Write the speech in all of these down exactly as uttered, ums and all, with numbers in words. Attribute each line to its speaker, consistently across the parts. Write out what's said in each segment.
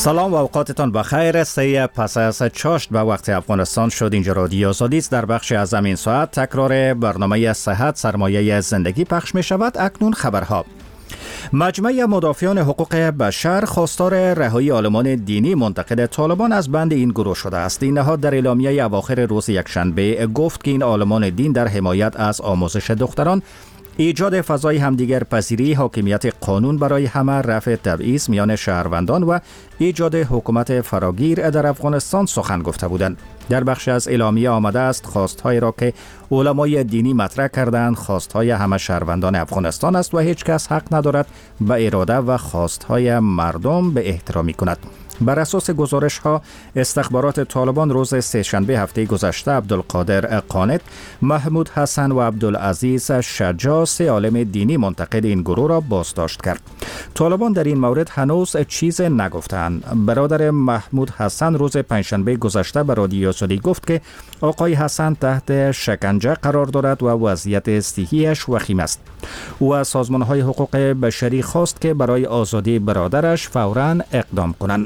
Speaker 1: سلام و اوقاتتان بخیر. سه پس از چاشت به وقت افغانستان شد. اینجا رادیو آزادی است. در بخش از این ساعت تکرار برنامه صحت سرمایه زندگی پخش می شود. اکنون خبرها. مجمع مدافعان حقوق بشر خواستار رهایی عالمان دینی منتقد طالبان از بند این گروه شده است. این نهاد در اعلامیه اواخر روز یکشنبه گفت که این عالمان دین در حمایت از آموزش دختران، ایجاد فضای همدیگر پذیری، حاکمیت قانون برای همه، رفع تبعیض میان شهروندان و ایجاد حکومت فراگیر در افغانستان سخن گفته بودند. در بخش از اعلامیه آمده است خواست‌هایی را که علمای دینی مطرح کردند خواست‌های همه شهروندان افغانستان است و هیچ کس حق ندارد به اراده و خواست‌های مردم به احترامی کند. بر اساس گزارش ها استخبارات طالبان روز سه‌شنبه هفته گذشته عبدالقادر قانت، محمود حسن و عبدالعزیز شجاع، سه عالم دینی منتقد این گروه را بازداشت کرد. طالبان در این مورد هنوز چیز نگفتند. برادر محمود حسن روز پنجشنبه گذشته به رادیو آزادی گفت که آقای حسن تحت شکنجه قرار دارد و وضعیت صحیحش وخیم است. او از سازمان‌های حقوق بشری خواست که برای آزادی برادرش فوراً اقدام کنند.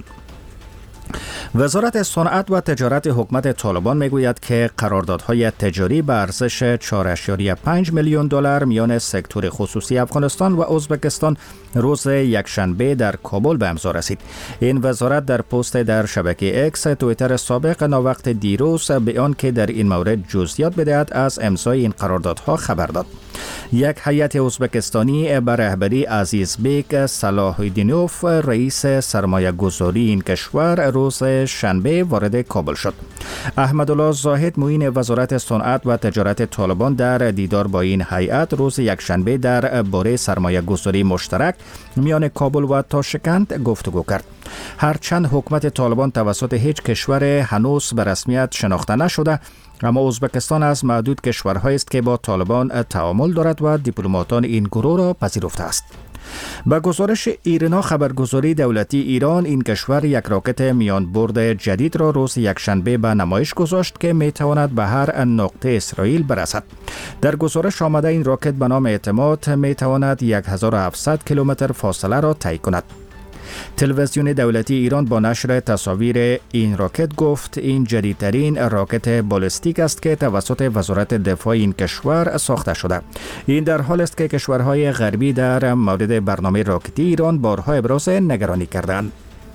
Speaker 1: وزارت صنعت و تجارت حکومت طالبان میگوید که قراردادهای تجاری به ارزش چهار ممیز پنج میلیون دلار میان سکتور خصوصی افغانستان و ازبکستان روز یکشنبه در کابل به امضا رسید. این وزارت در پست در شبکه اکس توییتر سابق ناوقت دیروز بیان که در این مورد جزئیات بدهد از امضای این قراردادها خبر داد. یک هیئت ازبکستانی به رهبری عزیزبیک صلاح‌الدینوف رئیس سرمایه گذاری این کشور روز شنبه وارد کابل شد. احمدالله زاهد معین وزارت صنعت و تجارت طالبان در دیدار با این هیئت روز یکشنبه در باره سرمایه گذاری مشترک میان کابل و تاشکند گفتگو کرد. هرچند حکومت طالبان توسط هیچ کشور هنوز به رسمیت شناخته نشده، اما ازبکستان از معدود کشورهایی است که با طالبان تعامل دارد و دیپلماتان این گروه را پذیرفته است. با گزارش ایرنا خبرگزاری دولتی ایران، این کشور یک راکت میان برد جدید را روز یکشنبه به نمایش گذاشت که می تواند به هر نقطه اسرائیل برسد. در گزارش آمده این راکت به نام اعتماد می تواند هزار و هفتصد کیلومتر فاصله را طی کند. تلویزیون دولتی ایران با نشر تصاویر این راکت گفت این جدیدترین راکت بالستیک است که توسط وزارت دفاع این کشور ساخته شده. این در حال است که کشورهای غربی در مورد برنامه راکتی ایران بارها ابراز نگرانی کردند.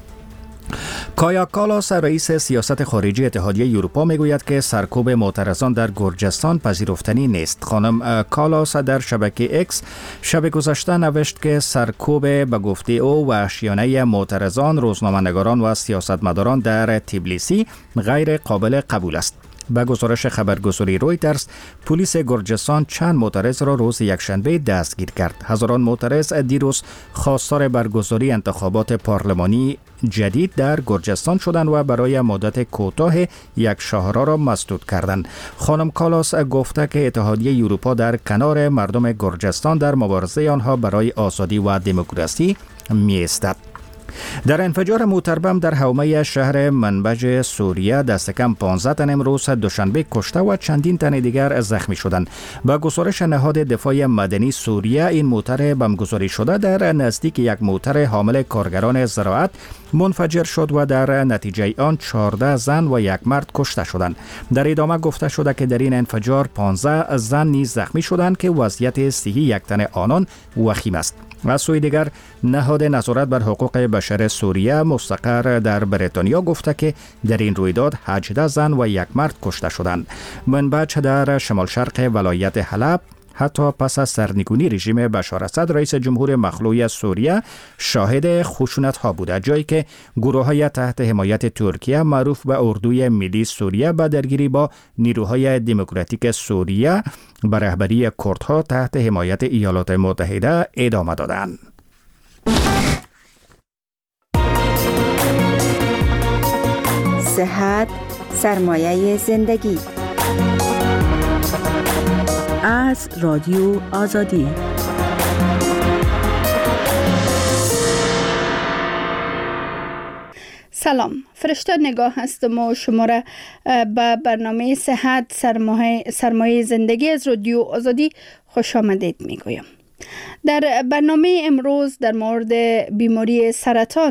Speaker 1: کایا کالاس رئیس سیاست خارجی اتحادیه اروپا میگوید که سرکوب معترضان در گرجستان پذیرفتنی نیست. خانم کالاس در شبکه اکس شب گذشته نوشت که سرکوب به گفته او وحشیانه معترضان، روزنامه‌نگاران و سیاستمداران در تبلیسی غیر قابل قبول است. به گزارش خبرگزاری رویترز، پلیس گرجستان چند معترض را روز یکشنبه دستگیر کرد. هزاران معترض دیروز خواستار برگزاری انتخابات پارلمانی جدید در گرجستان شدند و برای مدت کوتاه یک شاهرا را مسدود کردند. خانم کالاس گفته که اتحادیه اروپا در کنار مردم گرجستان در مبارزه آنها برای آزادی و دموکراسی می‌ایستد. در انفجار موتربم در حومه شهر منبج سوریه دست کم پانزده تن امروز دوشنبه کشته و چندین تن دیگر زخمی شدند. با گزارش نهاد دفاع مدنی سوریه، این موتر بمبگذاری شده در نزدیک یک موتر حامل کارگران زراعت منفجر شد و در نتیجه آن چهارده زن و یک مرد کشته شدند. در ادامه گفته شده که در این انفجار پانزده زن نیز زخمی شدند که وضعیت صحی یک تن آنان وخیم است. از سوی دیگر نهاد نظارت بر حقوق بشر سوریه مستقر در بریتانیا گفته که در این رویداد هجده زن و یک مرد کشته شدند. منبج در شمال شرق ولایت حلب حتی پس از سرنگونی رژیم بشار اسد رئیس جمهور مخلوع سوریه شاهد خشونت ها بوده، جایی که گروه های تحت حمایت ترکیه معروف به اردوی ملی سوریه به درگیری با نیروهای دموکراتیک سوریه به رهبری کردها تحت حمایت ایالات متحده ادامه دادند.
Speaker 2: صحت سرمایه زندگی از رادیو آزادی.
Speaker 3: سلام، فرشته نگاه هستم و شما را به برنامه صحت سرمایه, سرمایه زندگی از رادیو آزادی خوش آمدید می گویم. در برنامه امروز در مورد بیماری سرطان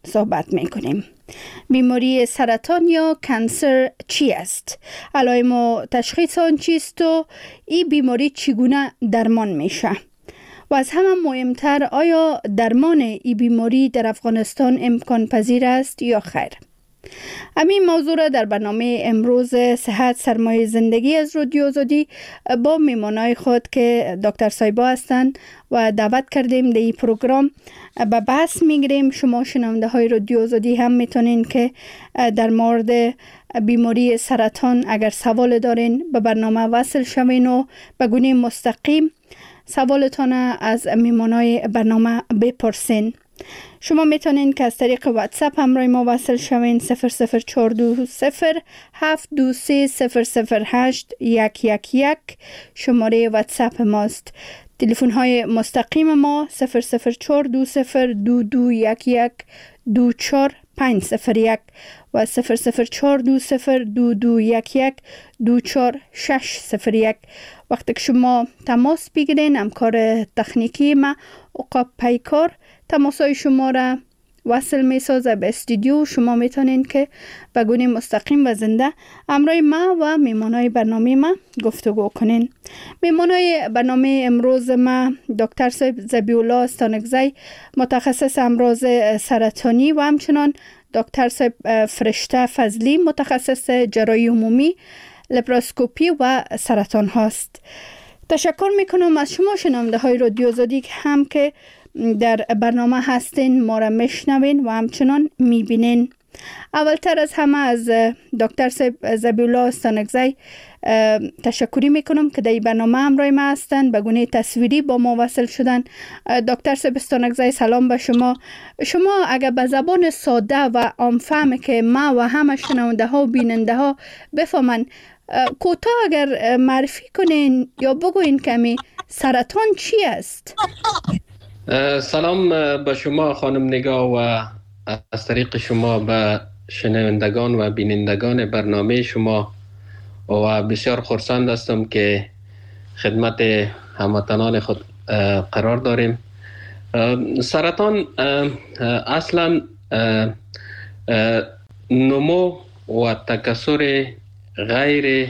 Speaker 3: صحبت میکنیم. بیماری سرطان یا کانسر چی است؟ علائم و تشخیص آن چیست و این بیماری چگونه درمان میشه؟ و از همه مهمتر، آیا درمان این بیماری در افغانستان امکان پذیر است یا خیر؟ همین موضوع را در برنامه امروز صحت سرمایه زندگی از رادیو آزادی با میمانای خود که دکتر سایبا هستند و دعوت کردیم در این پروگرام به بحث میگیریم. شما شنونده های رادیو آزادی هم میتونین که در مورد بیماری سرطان اگر سوال دارین به برنامه وصل شوین و به گونه مستقیم سوالتان از میمانای برنامه بپرسین. شما میتونین که از طریق واتساپ همراه ما وصل شوین. صفر صفر چهار دو صفر هفت دو سه صفر صفر هشت یک یک یک شماره واتساپ ماست. تلفن های مستقیم ما صفر صفر چهار دو صفر دو دو یک یک دو چهار پنج صفر یک و صفر صفر چهار دو صفر دو دو یک یک دو چهار شش صفر یک. وقتی که شما تماس بگیرین، همکار تکنیکی ما عقاب پیکار تماسای شما را وصل می سازه به استودیو. شما میتونین که به گونه مستقیم و زنده همراه ما و میمانای برنامه ما گفتگو کنین. میمانای برنامه امروز ما دکتر ذبیح الله استانکزی، متخصص امراض سرطانی، و همچنان دکتر فرشته فضلی، متخصص جراحی عمومی، لپاراسکوپی و سرطان هاست. تشکر میکنم از شما شنونده های رادیو آزادی که هم که در برنامه هستین، ما را میشنوین و همچنان میبینین. اولتر از همه از دکتر ذبیح الله استانکزی تشکری میکنم که در برنامه همراه ما هستن، به گونه تصویری با ما وصل شدن. دکتر استانکزی، سلام به شما. شما اگر به زبان ساده و عامفهم که ما و همه شنونده ها و بیننده ها بفهمن، کوتاه اگر معرفی کنین یا بگوین کمی سرطان چی است؟
Speaker 4: سلام به شما خانم نگاه و از طریق شما به شنوندگان و بینندگان برنامه شما، و بسیار خرسند هستم که خدمت هموطنان خود قرار داریم. سرطان اصلا نمو و تکثر غیر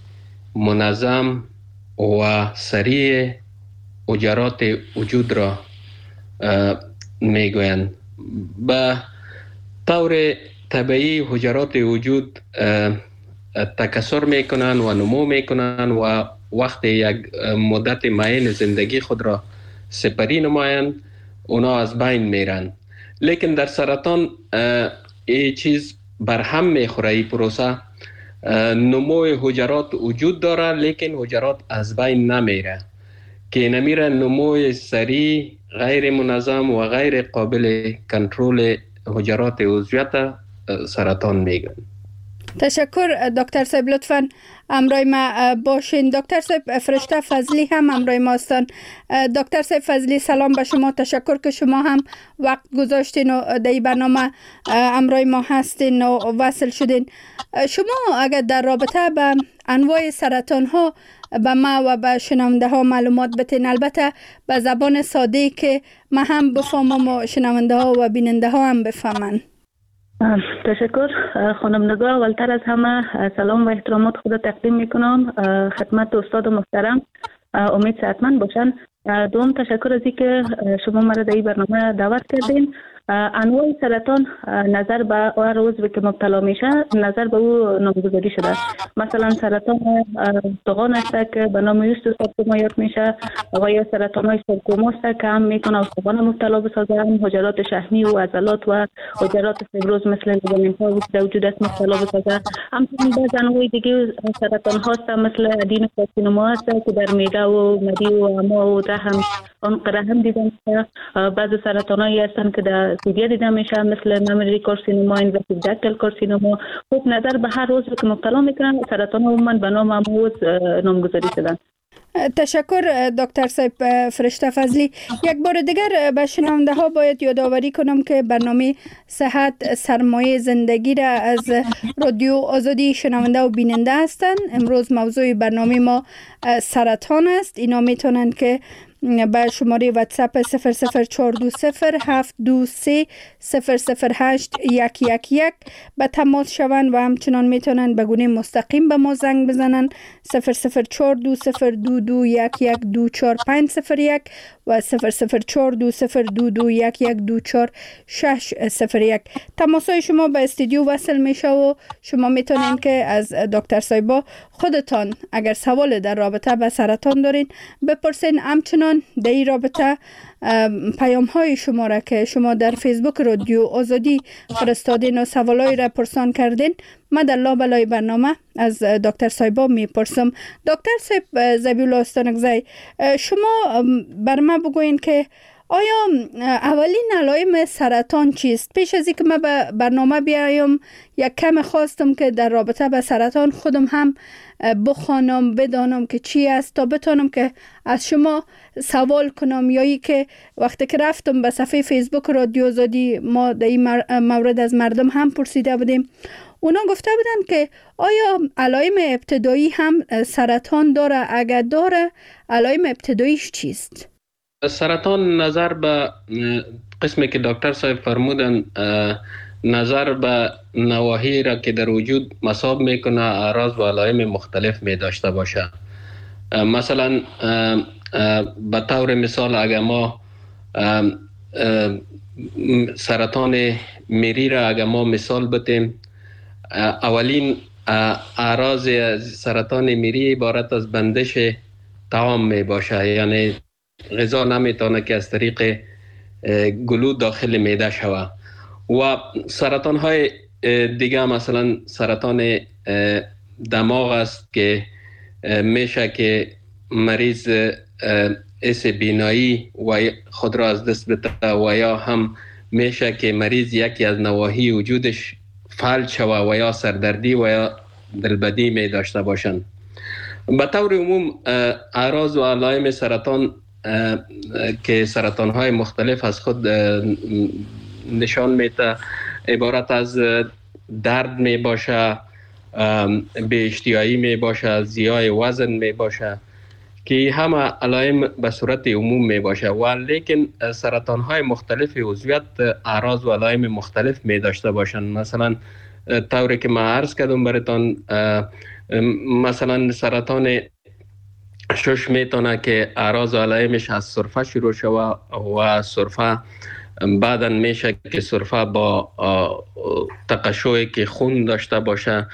Speaker 4: منظم و سریع حجرات وجود را میگویند. به طور طبیعی حجرات وجود تکثر میکنند و نمو میکنند و وقتی یک مدت معین زندگی خود را سپری نمایند، اونا از بین میرند. لیکن در سرطان این چیز برهم میخوره. این پروسه نمو حجرات وجود داره لیکن حجرات از بین نمیره، که نمیره نمو سریع، غیر منظم و غیر قابل کنترل حجرات عضویت سرطان میگن.
Speaker 3: تشکر دکتر صاحب، لطفاً همراه ما باشین. دکتر صاحب فرشته فضلی هم همراه ما هستن. دکتر صاحب فضلی، سلام به شما. تشکر که شما هم وقت گذاشتین و در برنامه همراه ما هستین و وصل شدین. شما اگر در رابطه به انواع سرطان ها به ما و به شنونده ها معلومات بتین، البته به زبان ساده که ما هم بفهمم و شنونده ها و بیننده ها هم بفهمن.
Speaker 5: تشکر خانم نگاه. اولتر از همه سلام و احترامات خود تقدیم میکنم خدمت استاد محترم، امید صحتمند باشن. دوم تشکر از اینکه شما مرا در این برنامه دعوت کردین. انواع سرطان نظر به هر عضو که مبتلا میشه نظر به او نامگذاری شده. مثلا سرطان استخوان است که به نام یوستوس سارکوما میشه، و یا سرطان های سارکوما است که هم میتونه استخوان مبتلا بسازه، هم حجرات شحمی و عضلات و حجرات فیبروز مثل لیگامنت ها در وجود است مبتلا بسازه. همچنین بعض انواع دیگه سرطان هاست مثل ادینوکارسینوما است که در معده و معده و امعا و رحم آن رحم دیده میشه. بعض سرطان هایی هستند که در سوریه دیده میشه مثل ممری کارسینوما، اینوسیو کارسینوما. خوب نظر به هر عضو که مبتلا میکنن سرطان عموما به نام امروز نامگذاری شدن.
Speaker 3: تشکر دکتر صاحب فرشته فضلی. یک بار دیگر به شنونده ها باید یادآوری کنم که برنامه صحت سرمایه زندگی را از رادیو آزادی شنونده و بیننده هستند. امروز موضوع برنامه ما سرطان است. اینا میتونن که به شماره واتساپ صفر صفر چهار دو صفر هفت دو سه صفر صفر هشت یک یک یک به تماس شوند و همچنان میتونن به گونه مستقیم به ما زنگ بزنن صفر صفر چهار دو صفر دو دو یک یک دو چهار پنج صفر یک و صفر صفر چهار دو صفر دو دو یک یک دو چهار شش صفر یک. تماسای شما به استودیو وصل میشه و شما میتونین که از دکتر صایبا خودتان اگر سوال در رابطه با سرطان دارین بپرسین. همچنان در این رابطه پیام های شما را که شما در فیسبوک رادیو آزادی فرستادین و سوالای را پرسان کردین من در لابلای برنامه از دکتر صایبا میپرسم. دکتر صایب زبیح استانکزی، شما بر ما بگوین که آیا اولین علائم سرطان چیست؟ پیش از اینکه من به برنامه بیایم یک کم خواستم که در رابطه به سرطان خودم هم بخوانم بدانم که چی است تا بتونم که از شما سوال کنم، یا ای که وقتی که رفتم به صفحه فیسبوک رادیو آزادی ما در این مورد از مردم هم پرسیده بودیم، اونا گفته بودن که آیا علائم ابتدایی هم سرطان داره؟ اگر داره علائم ابتداییش چیست؟
Speaker 4: سرطان نظر به قسمی که دکتر صاحب فرمودن، نظر به نواحی را که در وجود مصاب میکنه اعراض و علائم مختلف می داشته باشه. مثلا به طور مثال اگر ما سرطان میری را اگر ما مثال بتیم، اولین اعراض سرطان میری عبارت از بندش طعام می باشه، یعنی غذا نمیتونه که از طریق گلو داخل معده شود. و سرطان های دیگه مثلا سرطان دماغ است که میشه که مریض حس بینایی و خود را از دست بده، و یا هم میشه که مریض یکی از نواحی وجودش فلج شود و یا سردردی و یا دلبدی می داشته باشند. به طور عموم اعراض و علائم سرطان که سرطان های مختلف از خود نشان میده عبارت از درد می باشه، بی اشتهایی می باشه، زیای وزن می باشه که همه علائم به صورت عموم می باشه، و لیکن سرطان های مختلف عضویت اعراض و علائم مختلف می داشته باشند. مثلا طوری که من عرض کردم براتون، مثلا سرطان شش میتونه که اعراض و علائمش از سرفه شروع شود و سرفه بعدا میشه که سرفه با تقشوی که خون داشته باشه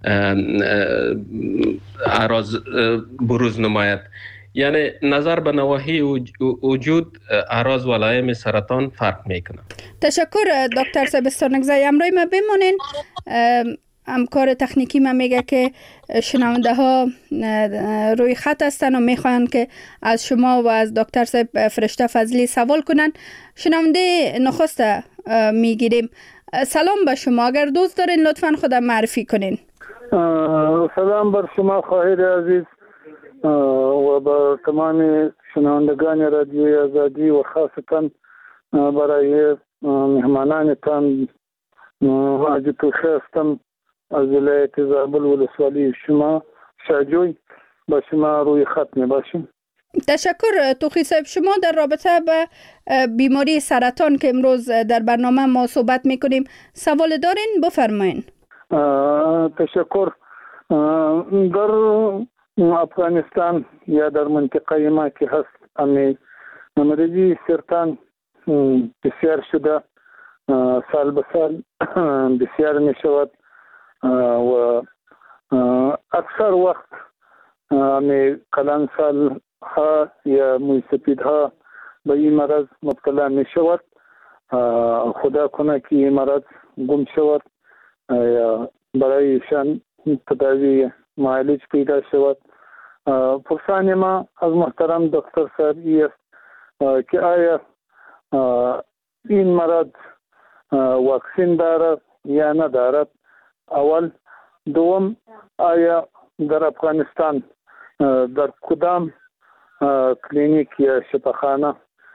Speaker 4: اعراض بروز نماید. یعنی نظر به نواحی وجود اعراض و علائم سرطان فرق میکنه.
Speaker 3: تشکر دکتر صاحب استانکزی. امروز ما بمونین. همکار تکنیکی من میگه که شنونده ها روی خط هستن و میخوان که از شما و از دکتر صاحب فرشته فضلی سوال کنن. شنونده نخست میگیریم. سلام به شما، اگر دوست دارین لطفا خودم معرفی کنین.
Speaker 6: سلام بر شما خواهر عزیز و با تمام شنوندگان رادیوی آزادی و خاصتا برای مهمانانتان حاجی توخی هستم از ولایت زابل ولسوالی شما شاجوی. با شما روی خط می باشیم.
Speaker 3: تشکر توخی صاحب. شما در رابطه با بیماری سرطان که امروز در برنامه ما صحبت میکنیم سوال دارین؟ بفرمایین.
Speaker 6: تشکر. در افغانستان یا در منطقه ما که هست امی مریضی سرطان بسیار شده، سال به سال بسیار می شود و اکثر وقت امی کلان سال ها یا موی سپید ها به این مرض مبتلا می شود. خدا کنه که این مرض گم شود یا برایشان تداوی معالج پیدا شود. پرسان ما از محترم دکتر صاحب ای است که آیا این مرض واکسین دارد یا ندارد؟ اول. دوم، آیا در افغانستان در کدام کلینیک یا شفاخانه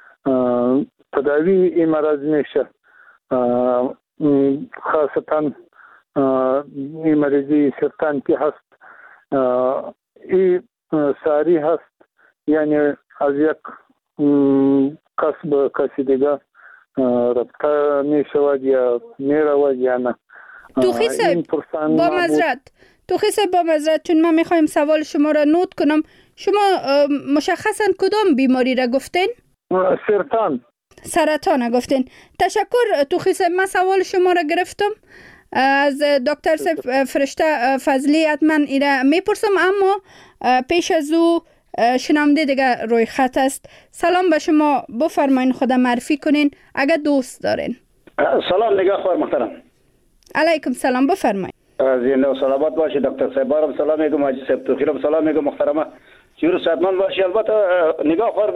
Speaker 6: تداوی این مرض میشه؟ خاصتا این مریضی سرطان که هست این ساری هست، یعنی از یک کس به کسی دیگه رابطه می شود یا می رود یا نه.
Speaker 3: توخی صاحب با مزرد توخی صاحب با مزرد چون ما میخوایم سوال شما را نوت کنم. شما مشخصا کدام بیماری را گفتین؟
Speaker 6: سرطان.
Speaker 3: سرطان گفتین. تشکر توخی صاحب. من سوال شما را گرفتم از دکتر صاحب فرشته فضلی. حتما ایره میپرسم اما پیش از او شنونده دیگه روی خط است. سلام به شما، بفرمایین خود معرفی کنین اگر دوست دارین.
Speaker 7: سلام نگاه خوار محترم.
Speaker 3: علیکم سلام، بفرمایین.
Speaker 7: زنده و سلامت باشی دکتر صاحب. بارم سلام میگم حاجی صاحب توخیرم سلام میگم محترمه. چیرو صحتمند باشی. البته نگاه خوار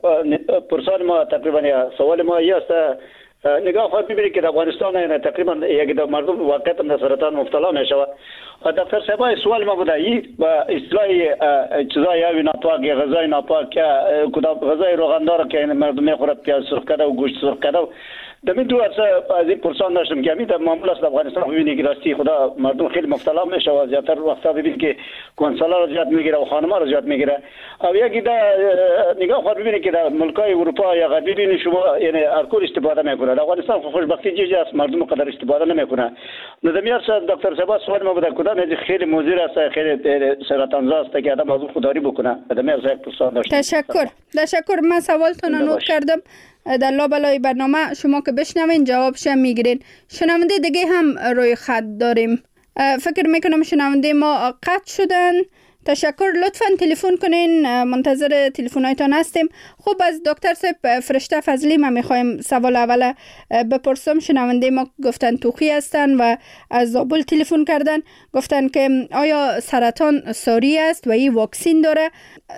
Speaker 7: پرسان ما تقریبا سوال ما است. نگاه خوار ببینید که در افغانستان تقریبا یک دو مردم واقعا در سرطان مبتلا میشوند. دکتر صاحب سوال ما بوده این با اصطلاح چیزای یا ناپاک یا غذای ناپاک که کدام غذای روغندار که مردم میخورد پیاز سرخ کرده و گوشت سرخ کرده. دمی دو از از این پرسان داشتم که همین معمول است در افغانستان ببینید که راستی خدا مردم خیلی مبتلا میشه و زیاتر وقتا ببینید که کنسولا رو زیاد میگیره و خانم‌ها رو زیاد میگیره. او یکی دا نگاه خود ببینید که در ملک‌های اروپا یا غربی ببینید شما یعنی الکل استفاده میکنه. در افغانستان خوشبختی چیزی است مردم قدر استفاده نمیکنه. نظامیار دکتر صاحب سوال ما بود کدام از خیلی مضر است خیلی سرطان زاست که آدم از خودداری بکنه. نظامیار یک پرسان داشتم.
Speaker 3: تشکر. تشکر. من سوالتون رو نوت کردم. در لابلای برنامه شما که بشنوین جوابش میگیرین. شنونده دیگه هم روی خط داریم. فکر میکنم شنونده ما قطع شدن. تشکر. لطفاً تلفن کنین، منتظر تلفن‌هایتان هستیم. خب از دکتر صاحب فرشته فضلی ما میخوایم سوال اول بپرسم. شنونده ما گفتن توخی هستن و از زابل تلفن کردن. گفتن که آیا سرطان ساری است و این واکسین داره؟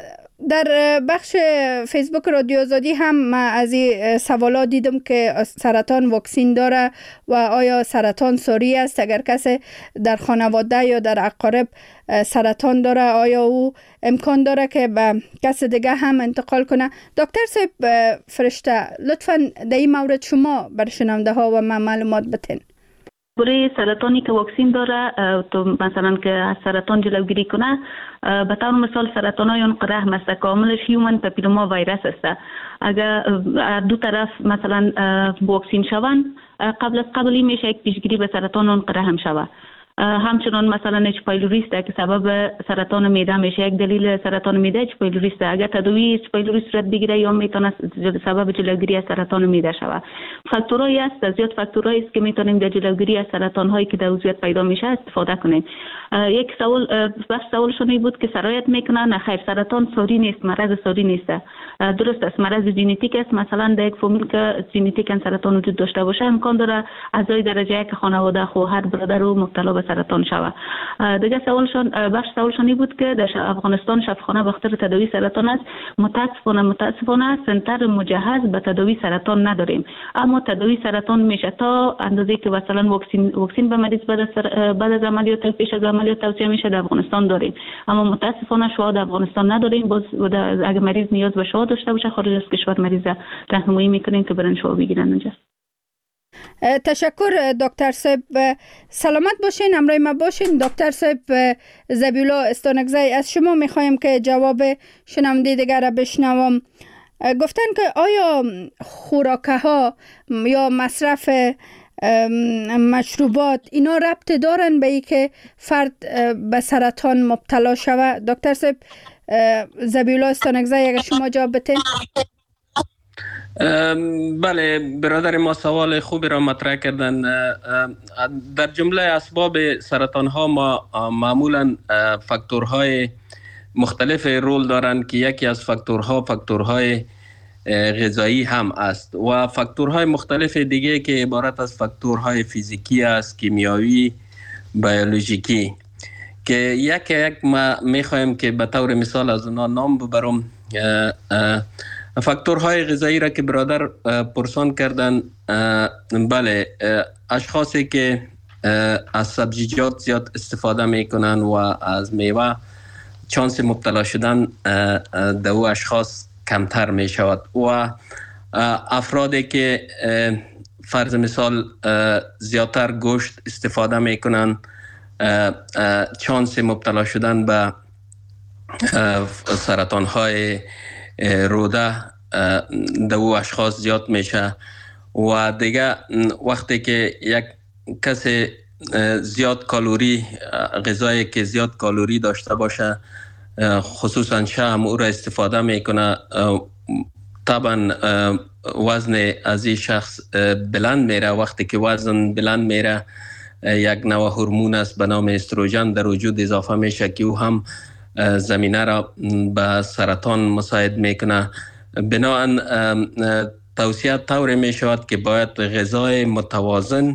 Speaker 3: در بخش فیسبوک رادیو آزادی هم ما از این سوالات دیدم که سرطان واکسین داره و آیا سرطان ساری است؟ اگر کسی در خانواده یا در اقارب سرطان داره آیا او امکان داره که به کس دیگه هم انتقال کنه؟ دکتر صاحب فرشته لطفاً در این مورد شما بر شنونده ها و ما معلومات بتین.
Speaker 5: برای سرطانی که واکسین داره تو مثلا که از سرطان جلوگیری کنه، به طور مثال سرطان های اون رحم است کاملش هیومن پاپیلوما ویروس است. اگر دو طرف مثلا واکسین شوند قبل از قبلی میشه یک پیشگیری به سرطان اون رحم شود. همچنان مثلا اچ پایلوری است که سبب سرطان معده میشه. یک دلیل سرطان معده اچ پایلوری است. اگر تداوی اچ پایلوری صورت بگیره یا میتونه سبب جلوگیری از سرطان معده شود. فاکتورایی است، زیاد فاکتورایی است که میتونیم در جلوگیری از سرطان هایی که در عضویت پیدا میشه استفاده کنیم. یک سوال بس سوالشون بود که سرایت میکنه. نه خیر، سرطان ساری نیست، مرض ساری نیست. درست است، مرض ژنتیک است. مثلا در یک فامیل که ژنتیکاً سرطان وجود داشته باشه امکان داره اعضای درجه یک خانواده خواهر برادر رو مبتلا به سرطان شود. دیگه سوالشون بخش سوالشون بود که در افغانستان شفاخانه به خاطر تداوی سرطان است. متاسفانه متاسفانه سنتر مجهز به تداوی سرطان نداریم، اما تداوی سرطان میشه تا اندازه که مثلا واکسین واکسین به مریض بعد بعد از عملیات پیش از عملیات توصیه میشه در افغانستان داریم، اما متاسفانه شوا در افغانستان نداریم. باز اگه مریض نیاز به شوا داشته باشه خارج از کشور مریض راهنمایی میکنیم که برن شوا بگیرن اونجا.
Speaker 3: تشکر دکتر صاحب. سلامت باشین، همراه ما باشین. دکتر صاحب زبیولا استانکزی از شما میخوایم که جواب شنونده دیگر را بشنوم. گفتن که آیا خوراکه ها یا مصرف مشروبات اینا ربط دارن به ای که فرد به سرطان مبتلا شوه؟ دکتر صاحب زبیولا استانکزی اگر شما جواب بتین.
Speaker 4: بله برادر ما سوال خوبی را مطرح کردن. در جمله اسباب سرطان ها ما معمولا فاکتورهای مختلف رول دارند که یکی از فاکتورها فاکتورهای غذایی هم است و فاکتورهای مختلف دیگه که عبارت از فاکتورهای فیزیکی است، کیمیایی، بیولوژیکی که یک یک ما میخوایم که به طور مثال از اونا نام ببرم. فاکتورهای غذایی را که برادر پرسان کردن، بله اشخاصی که از سبزیجات زیاد استفاده میکنن و از میوه چانس مبتلا شدن در او اشخاص کمتر می شود و افرادی که فرض مثال زیادتر گوشت استفاده میکنن چانس مبتلا شدن به سرطان های روده در او اشخاص زیاد میشه و دیگه وقتی که یک کسی زیاد کالوری غذایی که زیاد کالوری داشته باشه خصوصا شام او را استفاده میکنه طبعا وزن از این شخص بلند میره. وقتی که وزن بلند میره یک نوع هورمون است به نام استروژن در وجود اضافه میشه که او هم زمینه را به سرطان مساعد میکنه. بنابراین توصیه طوری می شود که باید غذای متوازن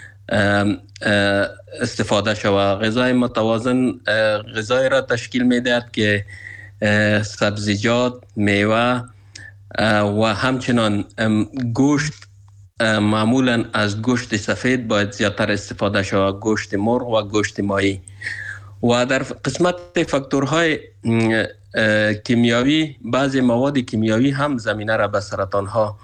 Speaker 4: استفاده شود. غذای متوازن غذای را تشکیل میدهد که سبزیجات، میوه و همچنان گوشت، معمولا از گوشت سفید باید زیادتر استفاده شود، گوشت مرغ و گوشت ماهی. و در قسمت فاکتورهای کیمیاوی بعضی مواد کیمیاوی هم زمینه را به سرطان ها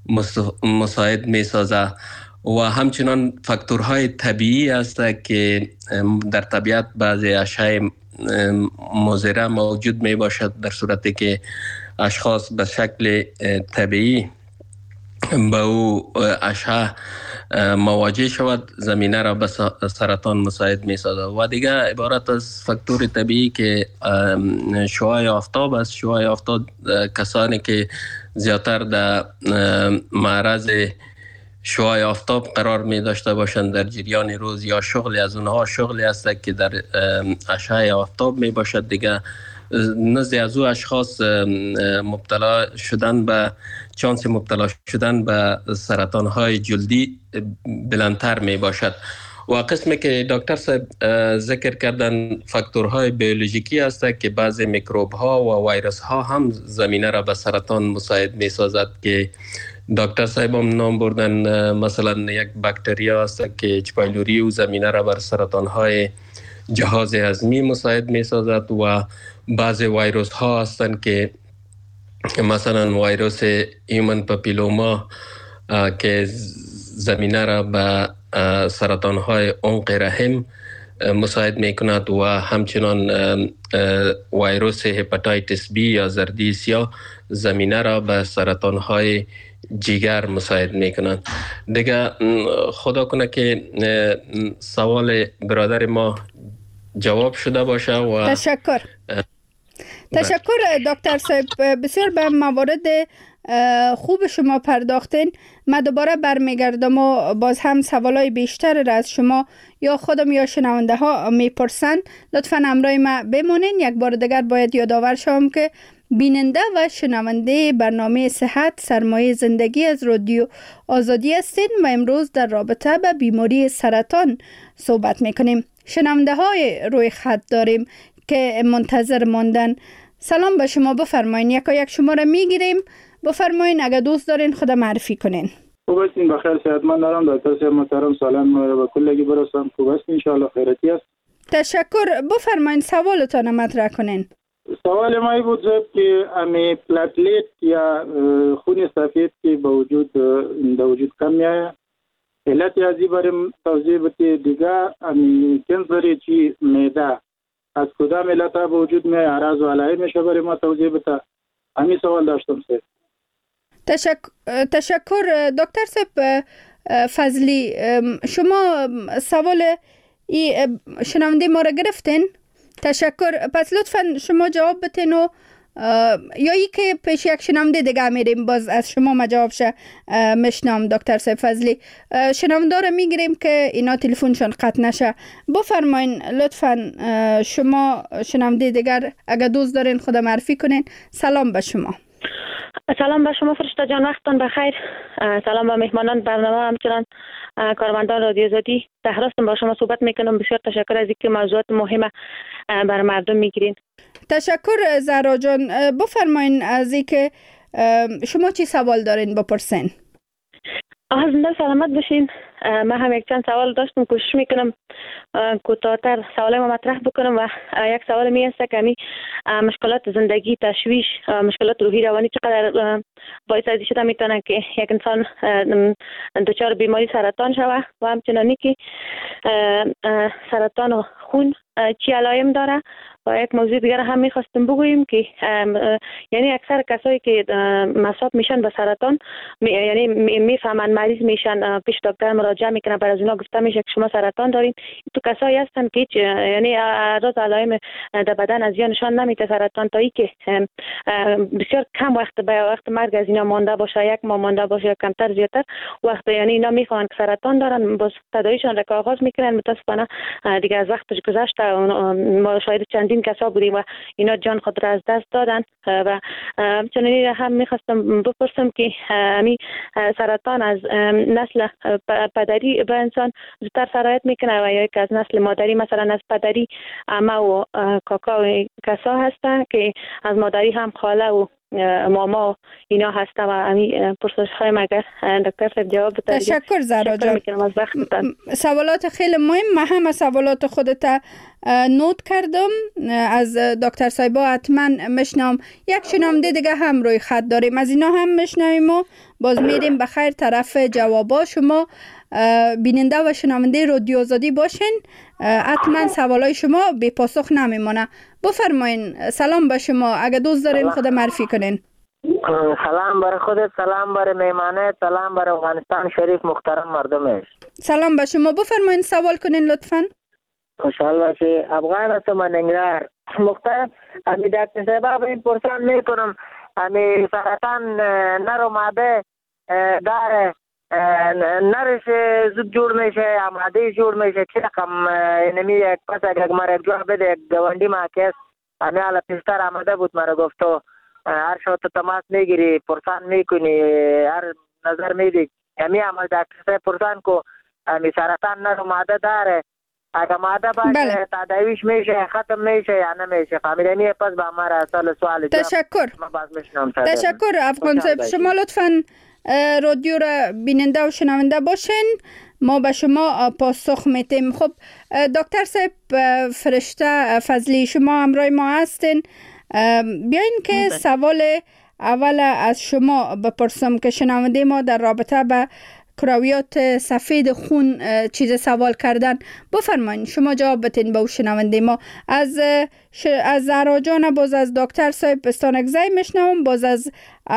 Speaker 4: مساعد می سازه و همچنان فاکتورهای طبیعی است که در طبیعت بعضی اشیاء مضره موجود می باشد در صورتی که اشخاص به شکل طبیعی با او اشعه مواجه شود زمینه را به سرطان مساعد می سازد. و دیگه عبارت از فاکتور طبیعی که شعاع آفتاب است. شعاع آفتاب کسانی که زیادتر در معرض شعاع آفتاب قرار می داشته باشند در جریان روز یا شغلی از اونها شغلی است که در اشعه آفتاب می باشد، دیگه نزد از او اشخاص مبتلا شدن به چانس مبتلا شدن به سرطان های جلدی بلندتر می باشد. و قسمی که دکتر صاحب ذکر کردن فاکتورهای بیولوژیکی است که بعضی میکروب ها و ویروس ها هم زمینه را به سرطان مساعد می سازد که دکتر صاحب هم نام بردن. مثلا یک باکتریا است که اچ پایلوری و زمینه را بر سرطان های جهاز هضمی مساعد می سازد و بعضی ویروس ها هستند که مثلا ویروس هیومن پاپیلوما که زمینه را به سرطان های عنق رحم مساعد می کند و همچنان ویروس هپاتیتس بی یا زردی سیاه زمینه را به سرطان های جگر مساعد می کنند. دیگه خدا کنه که سوال برادر ما جواب شده باشه و
Speaker 3: تشکر. تشکر دکتر صاحب، بسیار به موارد خوب شما پرداختین. من دوباره برمیگردم و باز هم سوالای بیشتر را از شما یا خودم یا شنونده ها میپرسن. لطفا همراه ما بمونین. یک بار دیگر باید یادآور شوم که بیننده و شنونده برنامه صحت سرمایه زندگی از رادیو آزادی هستین و امروز در رابطه به بیماری سرطان صحبت میکنیم. شنونده های روی خط داریم که منتظر ماندن. سلام به شما، بفرمایین. یکا یک شما را میگیریم، بفرمایین اگر دوست دارین خدا معرفی کنین.
Speaker 6: خوب هستین؟ بخیر صحتمند دارم. دکتر صاحب محترم سلام به کلگی برسان. خوب هستین؟ انشاءالله خیرتی است.
Speaker 3: تشکر. بفرمایین سوالتان مطرح کنین.
Speaker 6: سوال ما بود که امی پلاتلیت یا خون سفید که به وجود در وجود کم میاد، علت ازی بریم توضیح بده. دیگه امی کنسری چی معده از کدام علت به وجود میاد، اعراض و علائم میشه برای ما توضیح بده. همین سوال داشتم سر.
Speaker 3: تشکر. تشکر دکتر صاحب فضلی. شما سوال ای شنونده ما را گرفتین؟ تشکر. پس لطفا شما جواب بتین و یا ای که پیش یک شنونده دیگه میریم باز از شما ما جواب شه مشنام. دکتر صاحب فضلی شنونده را میگیریم که اینا تلفنشون قطع نشه. بفرمایین لطفا شما شنونده دیگر اگر دوست دارین خدا معرفی کنین. سلام به شما.
Speaker 8: سلام به شما فرشته جان، وقتتان بخیر. سلام به مهمانان برنامه، همچنان کارمندان رادیو آزادی. تهراستم با شما صحبت میکنم. بسیار تشکر از اینکه موضوعات مهمه بر مردم میگیرین.
Speaker 3: تشکر زهرا جان. بفرمایین از اینکه شما چی سوال دارین بپرسین.
Speaker 8: آها زنده سلامت باشین. من هم یک چند سوال داشتم، کوشش میکنم کوتاه‌تر سوال ما مطرح بکنم. و یک سوال می است که می مشکلات زندگی، تشویش، مشکلات روحی روانی چقدر باعث از شده میتونه که یک انسان دچار بیماری سرطان شود و همچنانی که سرطان خون چی علائم داره. و یک موضوع دیگر هم میخواستم بگوییم که یعنی اکثر کسایی که مصاب میشن به سرطان می یعنی میفهمن مریض میشن، پیش دکتر مراجعه میکنن، بعد از اونا گفته میشه که شما سرطان دارین. تو کسایی هستن که یعنی اعراض علائم در بدن از نشان نمیده سرطان، تا ای که بسیار کم وقت به وقت مرگ از اینا مانده باشه، یک ماه مانده باشه یا کمتر زیاتر وقت، یعنی اینا میخوان که سرطان دارن، باز تداویشان را آغاز میکنن. متاسفانه دیگه از وقتش گذشته، ما شاید چند این کسا بودیم و اینا جان خود را از دست دادن. و همچنین هم میخواستم بپرسم که همی سرطان از نسل پدری به انسان زودتر سرایت میکنه و یا که از نسل مادری، مثلا از پدری عمه و کاکا و کسا هستن که از مادری هم خاله و ماما اینا هستن. و همی پرسش های مگر دکتر صاحب جواب بده.
Speaker 3: تشکر زهرا جان. سوالات خیلی مهم، من هم سوالات خودت نوت کردم از دکتر صاحبا، حتما میشنم. یک شنونده دیگه هم روی خط داریم، از اینا هم میشنویم و باز میریم بخیر طرف جوابا. شما بیننده و شنونده رادیو آزادی باشین، حتما سوالای شما بی پاسخ نمیمونه. بفرمایین. سلام به شما، اگه دوست دارین خود معرفی کنین.
Speaker 9: سلام برای خودت، سلام برای میمانه، سلام برای افغانستان شریف محترم مردمش.
Speaker 3: سلام به شما، بفرمایین سوال کنین لطفاً.
Speaker 9: خوشحال باشی. افغان هستم من ننگرهار. مختار امی دکتر صاحب این پرسان میکنم، امی سرطان نر و ماده داره، نرش زود جور میشه یا ماده جور میشه، چه رقم نمی یک پس اگر مرا جواب بده. یک گوندی ما کس امی حالا پیشتر آمده بود، مرا گفتو هر شو تو تماس میگیری پرسان میکنی، هر نظر میدی. امی عمل دکتر صاحب پرسان کو امی سرطان نر و ماده داره، اگر ماده باشه تداویش میشه ختم میشه یا نمیشه؟ فهمیدنی پس به ما اصل سوال جواب.
Speaker 3: تشکر. تشکر افغان صاحب. شما لطفاً رادیو را بیننده و شنونده باشین، ما به شما پاسخ میتیم. خب دکتر صاحب فرشته فضلی، شما همراه ما هستین. بیاین که سوال اول از شما بپرسم که شنونده ما در رابطه به کرویات سفید خون چیز سوال کردن. بفرمایید شما جواب بتین به شنونده ما. از ش... از زهرا جان، باز از دکتر صاحب استانکزی میشنوم، باز از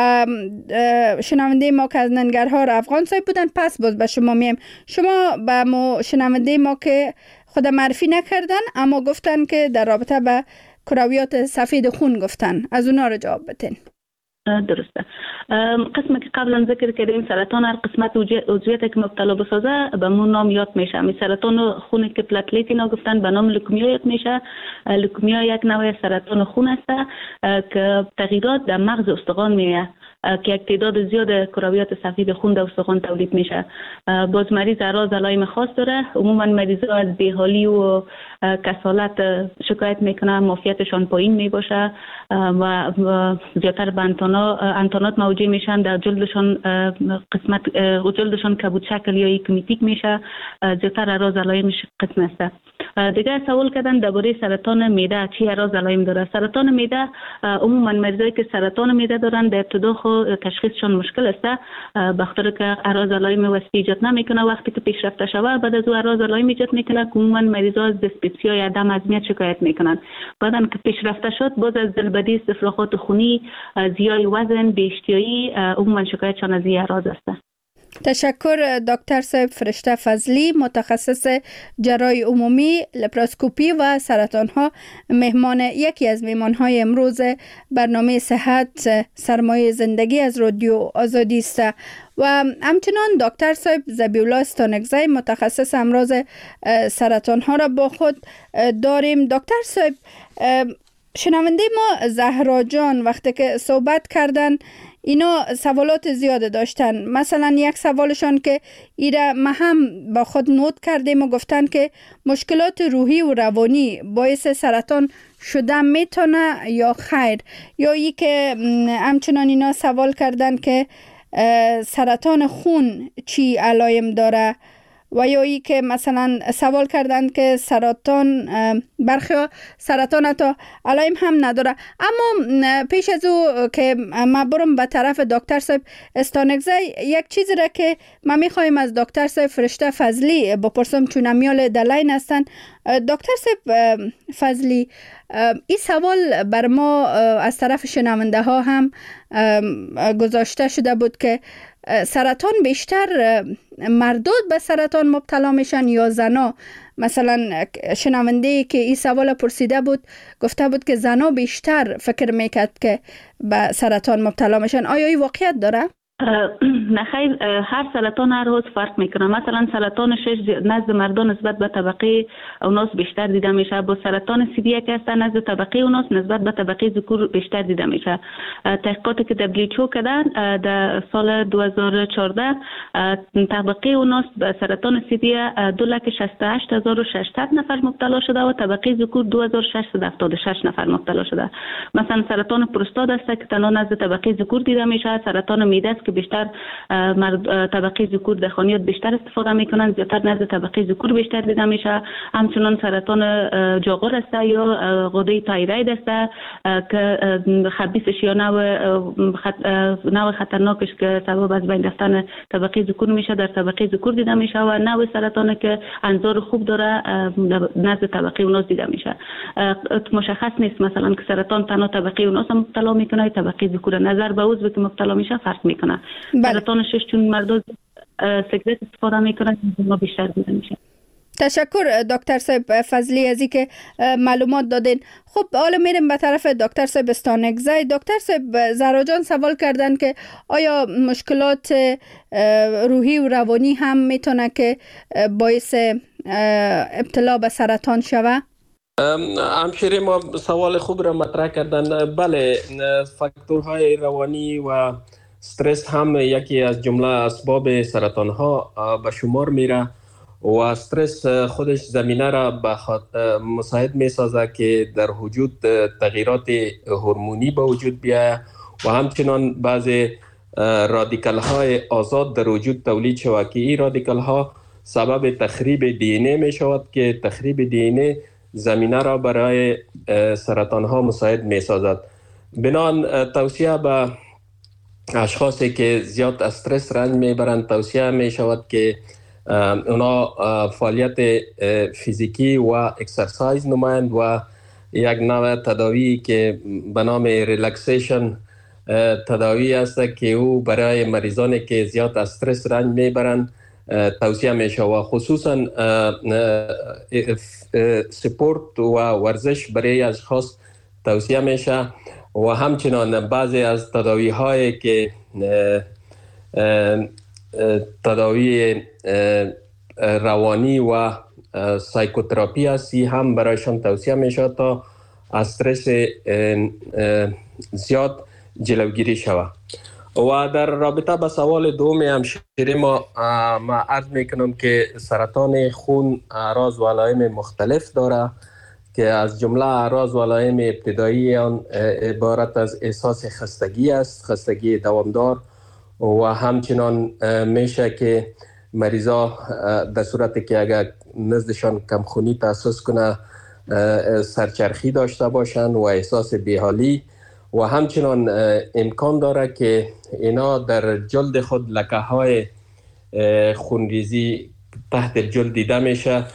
Speaker 3: شنونده ما که از ننگرهار افغان صاحب بودن. پس باز به شما میم. شما به ما شنونده ما که خود معرفی نکردن اما گفتن که در رابطه به کرویات سفید خون گفتن، از اونا رو جواب بتین.
Speaker 5: درسته. قسمی که قبلا ذکر کردیم سرطان هر قسمت عضویت که مبتلا بسازه به مون نام یاد میشه. می سرطان خون که پلاتلیت اینا گفتن به نام لوکمیا یاد میشه. لوکمیا یک نوع سرطان خون است که تغییرات در مغز استخوان میه که یک تعداد زیاد کرویات سفید خون در استخوان تولید میشه. باز مریض اعراض علائم خاص داره. عموما مریضا از بیحالی و کسالت شکایت میکنه، معافیتشان پایین میباشه و زیادتر به انتانات موجه میشن، در جلدشان قسمت جلدشان کبود شکل یا ایکمیتیک میشه، زیادتر اعراض علائمش قسم است. دیگه سوال کردن درباره سرطان معده چی اعراض علائم داره. سرطان معده عموما مریضایی که سرطان معده دارن در ابتدا خود تشخیصشان مشکل است، به خاطر که اعراض علائم وسیع ایجاد نمیکنه. وقتی که پیشرفته شود بعد از او اعراض علائم ایجاد میکنه. عموما مریضا از دیسپپسیا یا عدم هضمیت شکایت میکنن. بعدن که پیشرفته شد باز از دلبدی، استفراغات خونی، زیای وزن، بی‌اشتیایی، عموما شکایتشان از این اعراض است.
Speaker 3: تشکر دکتر صاحب فرشته فضلی، متخصص جراحی عمومی، لپاراسکوپی و سرطان ها، مهمان یکی از مهمان های امروز برنامه صحت سرمایه زندگی از رادیو آزادی است. و همچنان دکتر صاحب ذبیح‌الله استانکزی، متخصص امراض سرطان ها را با خود داریم. دکتر صاحب، شنونده ما زهرا جان وقتی که صحبت کردن اینا سوالات زیاده داشتن. مثلا یک سوالشان که ایره ما هم با خود نوت کردیم و گفتن که مشکلات روحی و روانی باعث سرطان شده میتونه یا خیر، یا ای که همچنان اینا سوال کردن که سرطان خون چی علائم داره و یا ای که مثلا سوال کردند که سرطان برخی سرطان تا علائم هم نداره. اما پیش از او که ما برم به طرف دکتر صاحب استانکزی، یک چیزی را که ما میخوایم از دکتر صاحب فرشته فضلی بپرسم چون امیال دلاین هستن. دکتر صاحب فضلی، این سوال بر ما از طرف شنونده ها هم گذاشته شده بود که سرطان بیشتر مردود به سرطان مبتلا میشن یا زنا؟ مثلا شنونده که این سوال پرسیده بود گفته بود که زنا بیشتر فکر میکرد که به سرطان مبتلا میشن. آیا این واقعیت داره؟
Speaker 5: نخیر، هر سرطان هر روز فرق میکنه. مثلا سرطان شش نزد مردان نسبت به طبقه اوناس بیشتر دیده میشه، با سرطان سیدی که است نزد طبقه اوناس نسبت به طبقه ذکور بیشتر دیده میشه. تحقیقاتی که دبلیو کردن در سال دو هزار و چهارده طبقه اوناس به سرطان سیدی دو لک شصت و هشت هزار و ششصد نفر مبتلا شده و طبقه ذکور دو هزار و ششصد و هفتاد و شش نفر مبتلا شده. مثلا سرطان پروستات است که تنها نزد طبقه ذکور دیده میشه. سرطان معده که بیشتر مرد طبقه ذکور در خانیات بیشتر استفاده میکنن، زیادتر نزد طبقه ذکور بیشتر دیده میشه. همچنان سرطان جاغور است یا غده تایروید است که خبیثش یا نوع خط... نوع خطرناکش که سبب از بین رفتن طبقه ذکور میشه در طبقه ذکور دیده میشه و نوع سرطان که انظار خوب داره نزد طبقه اوناس دیده میشه. مشخص نیست مثلا که سرطان تنها طبقه اوناس مبتلا میکنه طبقه ذکور، نظر به عضو که مبتلا میشه فرق میکنه. سرطان شش چون مردم سیگرت استفاده میکنن ما بیشتر دیده میشه.
Speaker 3: تشکر دکتر صاحب فضلی از اینکه معلومات دادین. خب حالا میریم به طرف دکتر صاحب استانکزی. دکتر صاحب زراجان سوال کردن که آیا مشکلات روحی و روانی هم میتونه که باعث ابتلا به سرطان شوه؟
Speaker 4: همشیره ما سوال خوب را مطرح کردن. بله، فاکتورهای روانی و استرس هم یکی از جمله اسباب سرطان ها به شمار میره و استرس خودش زمینه را به مساعد می سازه که در وجود تغییرات هورمونی به وجود بیاید و همچنان بعضی رادیکال های آزاد در وجود تولید شود که این رادیکال ها سبب تخریب دی ان ای می شود که تخریب دی ان ای زمینه را برای سرطان ها مساعد می سازد. بنابراین توصیه به اشخاصی که زیاد استرس رنج میبرند توصیه می شود که اونا فعالیت فیزیکی و اکسرسایز نمایند و یک نوع تداوی که به نام ریلکسیشن تداوی است که او برای مریضانی که زیاد استرس رنج میبرند توصیه می شود. خصوصا سپورت و ورزش برای اشخاص توصیه می شود و همچنان بعضی از تداوی هایی که تداوی روانی و سایکوتراپی هستی هم برایشان توصیه می شود تا استرس زیاد جلوگیری شود. و در رابطه با سوال دوم همشیره ما ما عرض می کنم که سرطان خون اعراض و علائم مختلف داره که از جمله اعراض و علائم ابتدایی آن عبارت از احساس خستگی است، خستگی دوامدار و همچنان میشه که مریضا در صورتی که اگر نزدشان کمخونی تحسس کنه سرچرخی داشته باشند و احساس بیحالی و همچنان امکان داره که اینا در جلد خود لکه های خونریزی تحت جلد دیده میشه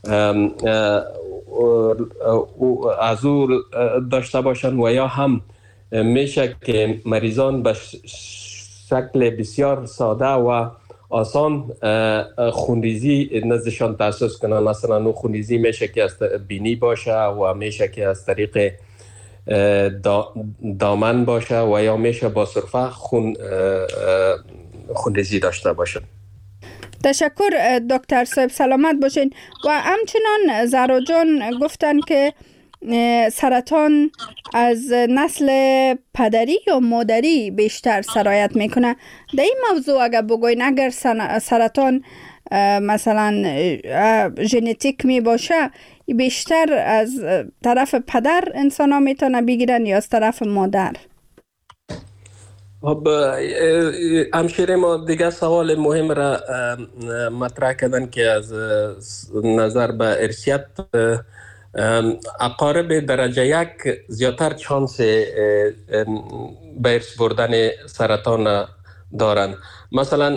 Speaker 4: از او داشته باشند و یا هم میشه که مریضان به شکل بسیار ساده و آسان خونریزی نزدشان تحسس کنند. مثلا اون خونریزی میشه که از بینی باشه و میشه که از طریق دامن باشه و یا میشه با سرفه خون خونریزی داشته باشه.
Speaker 3: تشکر دکتر صاحب، سلامت باشین. و همچنان زراجان گفتن که سرطان از نسل پدری یا مادری بیشتر سرایت میکنه. در این موضوع اگر بگوین اگر سرطان مثلا ژنتیک می باشه بیشتر از طرف پدر انسان ها میتونه بگیرن یا از طرف مادر؟
Speaker 4: خب همشیره ما دیگه سوال مهم را مطرح کردن که از نظر به ارثیت اقارب درجه یک زیادتر چانس به ارث بردن سرطان دارند. مثلا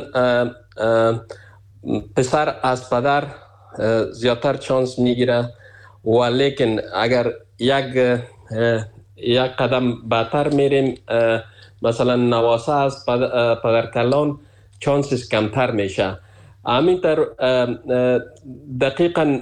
Speaker 4: پسر از پدر زیادتر چانس میگیره، ولیکن اگر یک یک قدم بعدتر میریم مثلا نواسه از پدرکلان چانسش کمتر میشه. همینطور دقیقا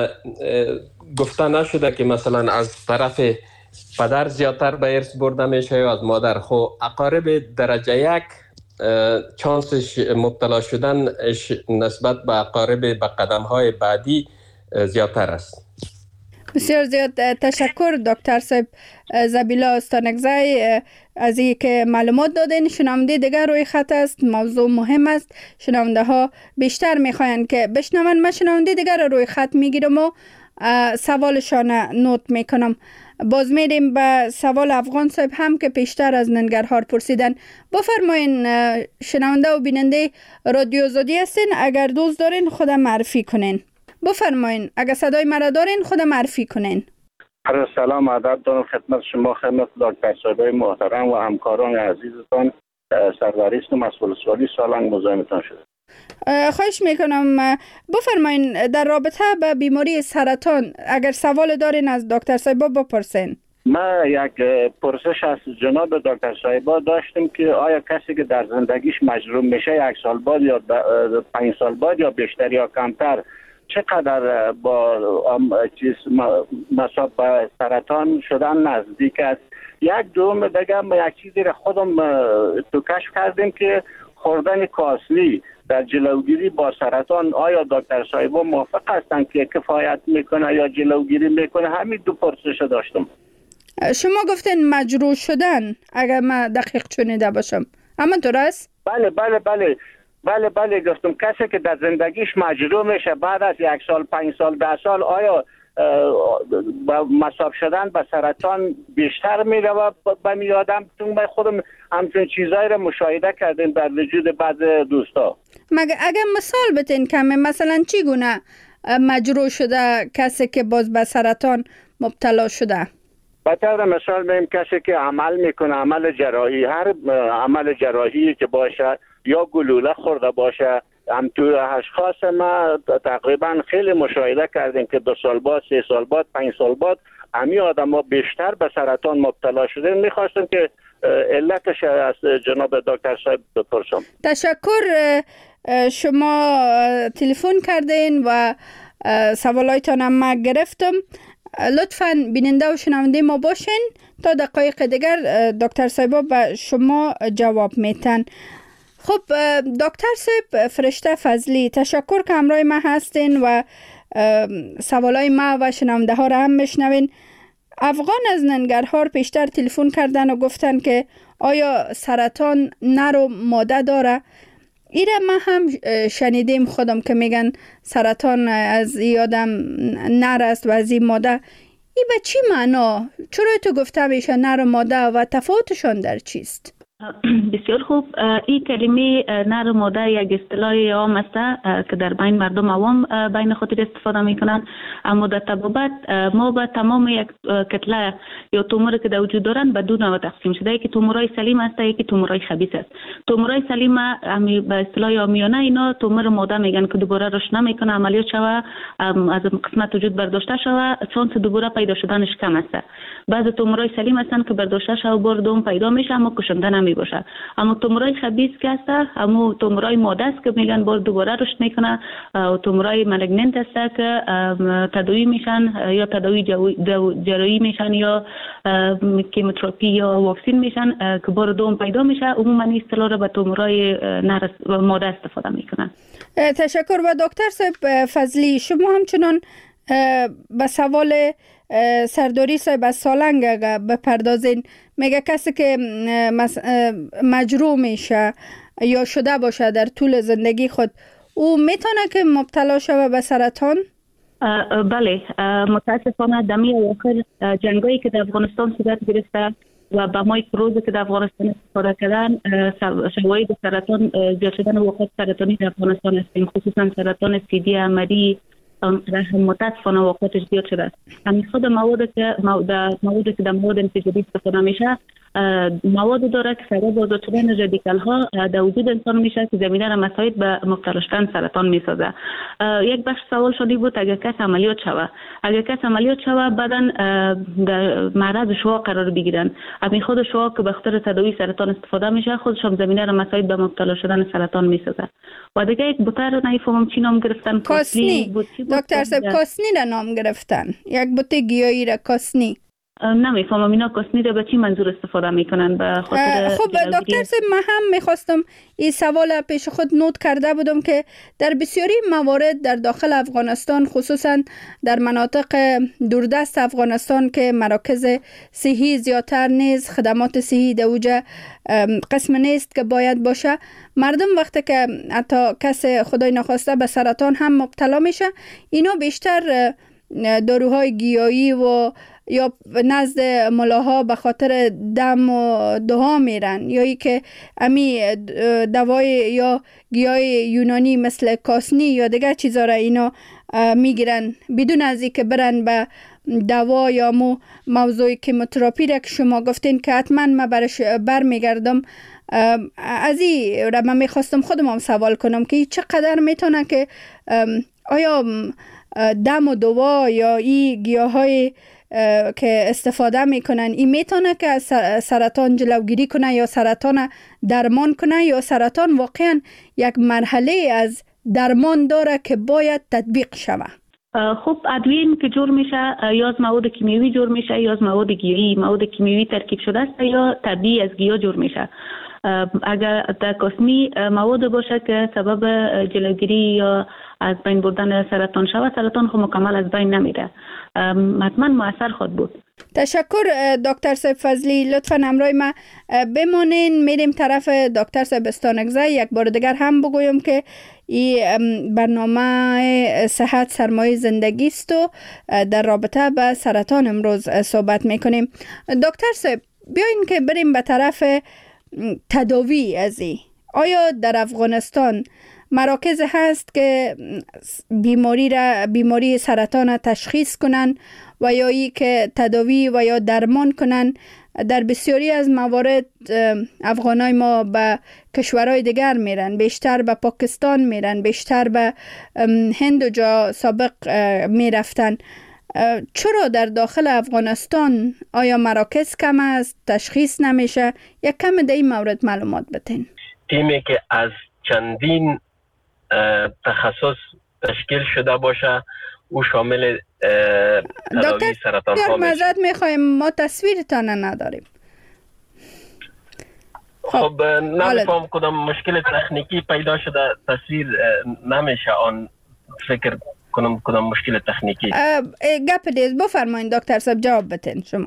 Speaker 4: گفته نشده که مثلا از طرف پدر زیادتر به ارث برده میشه یا از مادر. خب اقارب درجه یک چانسش مبتلا شدن نسبت به اقارب به قدم های بعدی زیادتر است.
Speaker 3: بسیار زیاد تشکر دکتر صاحب زبیلا استانکزی از این که معلومات دادین. شنونده دیگر روی خط است، موضوع مهم است، شنونده ها بیشتر میخواین که بشنون. من شنونده دیگر روی خط میگیرم و سوالشان نوت میکنم. باز میریم به سوال افغان صاحب هم که پیشتر از ننگرهار پرسیدن. بفرمایین شنونده و بیننده رادیو آزادی هستین، اگر دوست دارین خودم معرفی کنین. بفرمایین اگر صدای مرا دارین خودم معرفی کنین.
Speaker 10: سلام ادب دارم خدمت شما، خدمت دکتر صاحبای محترم و همکاران عزیزتان. سرداریست مسئول سوالی سالنگ مزاحمتان شده.
Speaker 3: خواهش میکنم بفرمایین در رابطه با بیماری سرطان اگر سوال دارین از دکتر صاحبا بپرسین.
Speaker 10: ما یک پرسش از جناب دکتر صاحبا داشتیم که آیا کسی که در زندگیش مجروح میشه یک سال بعد یا پنج سال بعد یا بیشتر یا کمتر چقدر با چیز مصاب به سرطان شدن نزدیک است؟ یک دوم دیگه ما یک چیزی را خودم تو کشف کردیم که خوردن کاسلی در جلوگیری با سرطان، آیا دکتر صاحبا موافق هستند که کفایت میکنه یا جلوگیری میکنه؟ همین دو پرسش داشتم.
Speaker 3: شما گفتین مجروح شدن، اگر من دقیق شنیده باشم همینطور است؟
Speaker 10: بله بله بله بله بله گفتم کسی که در زندگیش مجروح میشه بعد از یک سال پنج سال ده سال آیا با مصاب شدن به سرطان بیشتر میره و به میادم چون من خودم همچون چیزایی رو مشاهده کردیم در وجود بعض دوستا.
Speaker 3: مگه اگر مثال بتین کمی، مثلا چی گونه مجروح شده کسی که باز به سرطان مبتلا شده؟
Speaker 10: به طور مثال بگیم کسی که عمل میکنه عمل جراحی، هر عمل جراحی که باشه یا گلوله خورده باشه، هم تو اشخاص ما تقریبا خیلی مشاهده کردیم که دو سال بعد، سه سال بعد، پنج سال بعد همین آدم ها بیشتر به سرطان مبتلا شدن. میخواستم که علتش از جناب دکتر صاحب بپرسم.
Speaker 3: تشکر، شما تلفن کردین و سوالایتان هم ما گرفتم. لطفاً بیننده و شنونده ما باشین تا دقایق دیگر دکتر صاحبا به شما جواب میتن. خب دکتر صاحب فرشته فضلی، تشکر که همراه ما هستین و سوالای ما و شنونده ها را هم میشنوین. افغان از ننگرهار پیشتر تلفن کردن و گفتن که آیا سرطان نر و ماده داره؟ ایره ما هم شنیدیم خودم که میگن سرطان از یادم نر است و از این ماده. این به چی معنا؟ چرا تو گفته میشه نر و ماده و تفاوتشان در چیست؟
Speaker 5: بسیار خوب. این کلمه نر و ماده یک اصطلاح عام است که در بین مردم عوام بین خود استفاده میکنن، اما در طبابت ما به تمام یک کتله یا توموری که در وجود دارن به دو نوع تقسیم شده. یکی تومورای سلیم است، یکی تومورای خبیث است. تومورای سلیم همی به اصطلاح عامیانه اینا تومور ماده میگن که دوباره رشد نمیکنه، عملیات شوه از قسمت وجود برداشته شوه، چانس دوباره پیدا شدنش کم است. بعضی تومورای سلیم هستن که برداشته شوه بار دوم پیدا میشه اما کشنده نمی باشه. اما تومورای خبیث که است اما تومورای ماده است که میگن بار دوباره رشد میکنه، و تومورای مالگننت است که تداوی میشن یا تداوی جراحی میشن یا کیموتراپی یا واکسین میشن که بار دوم پیدا میشه. عموما این اصطلاح را به تومورای نر ماده استفاده میکنن.
Speaker 3: تشکر. و دکتر صاحب فضلی، شما همچنان به سوال سرداری صاحب از سالنگ بپردازین. میگه کسی که مجروح میشه یا شده باشه در طول زندگی خود، او میتونه که مبتلا شوه به سرطان؟
Speaker 5: بله، متاسفانه دمی اواخر جنگایی که در افغانستان صورت گرفته و به مای روزی که در افغانستان استفاده کردن شواهد سرطان زیاد شدن واقعات سرطانی در افغانستان است، خصوصا سرطان سیدی عمدی آنقدر متاسفانه واقعاتش زیاد شده است. همین خود مواد که مواد که در مواد انفجاری استفاده میشه مواد داره که سبب آزاد شدن رادیکال ها در وجود انسان میشه که زمینه را مساعد به مبتلا شدن سرطان میسازه. یک بخش سوال شده بود اگر کس عملیات شوه اگر کس عملیات شوه بعداً در معرض شعاع قرار بگیرن، همین خود شعاع که به خاطر تداوی سرطان استفاده میشه خودش هم زمینه را مساعد به مبتلا شدن سرطان میسازه. و دیگه یک بوته رو نمیفهمم چی نام گرفتن.
Speaker 3: کاسنی. دکتر صاحب کاسنی را نام گرفتن، یک بوته گیاهی را کاسنی.
Speaker 5: نمیفهمم اینا کاسنی را به چی منظور استفاده میکنن به خاطر.
Speaker 3: خب دکتر صاحب من هم میخواستم این سوال پیش خود نوت کرده بودم که در بسیاری موارد در داخل افغانستان خصوصا در مناطق دوردست افغانستان که مراکز صحی زیادتر نیست، خدمات صحی در اوجا قسم نیست که باید باشه، مردم وقتی که حتی کس خدای نخواسته به سرطان هم مبتلا میشه اینا بیشتر داروهای گیاهی و یا نزد ملاها به خاطر دم و دعا میرن یا ای که امی دوای یا گیاه یونانی مثل کاسنی یا دیگر چیزا را اینا میگیرن بدون از ای که برن به دوا یا مو موضوع کیموتراپی را که شما گفتین که حتما من برش بر میگردم. از این را من میخواستم خودم هم سوال کنم که چقدر میتونه که آیا دم و دوا یا این گیاه های که استفاده میکنن این میتونه که سرطان جلوگیری کنه یا سرطان درمان کنه یا سرطان واقعا یک مرحله از درمان داره که باید تطبیق شوه؟
Speaker 5: خب ادویه که جور میشه یا از مواد کیمیایی جور میشه یا از مواد گیاهی، مواد کیمیایی ترکیب شده است یا طبیعی از گیاه جور میشه. اگر در کاسمی مواد باشه که سبب جلوگیری یا از بین بردن سرطان شود، سرطان خود مکمل از بین نمیره، حتما مؤثر خود بود.
Speaker 3: تشکر دکتر صاحب فضلی، لطفا همراه ما بمانین. میریم طرف دکتر صاحب استانکزی. یک بار دیگر هم بگویم که این برنامه صحت سرمایه زندگی است و در رابطه به سرطان امروز صحبت میکنیم. دکتر صاحب بیاین که بریم به طرف تداوی از این. آیا در افغانستان مراکز هست که بیماری را بیماری سرطان را تشخیص کنن و یا ای که تداوی و یا درمان کنن؟ در بسیاری از موارد افغانای ما به کشورهای دیگر میرن، بیشتر به پاکستان میرن، بیشتر به هند و جا سابق میرفتن. چرا در داخل افغانستان آیا مراکز کم است، تشخیص نمیشه؟ یک کم در این مورد معلومات بتین.
Speaker 4: تیمی که از چندین تخصص تشکیل شده باشه او شامل تداوی سرطان ها میشه.
Speaker 3: معذرت میخوایم ما تصویرتان نداریم.
Speaker 4: خب نمیفهم کدام مشکل تکنیکی پیدا شده تصویر نمیشه آن فکر کنم کدام مشکل تکنیکی.
Speaker 3: گپ دیز بفرمایید دکتر صاحب جواب بتین شما.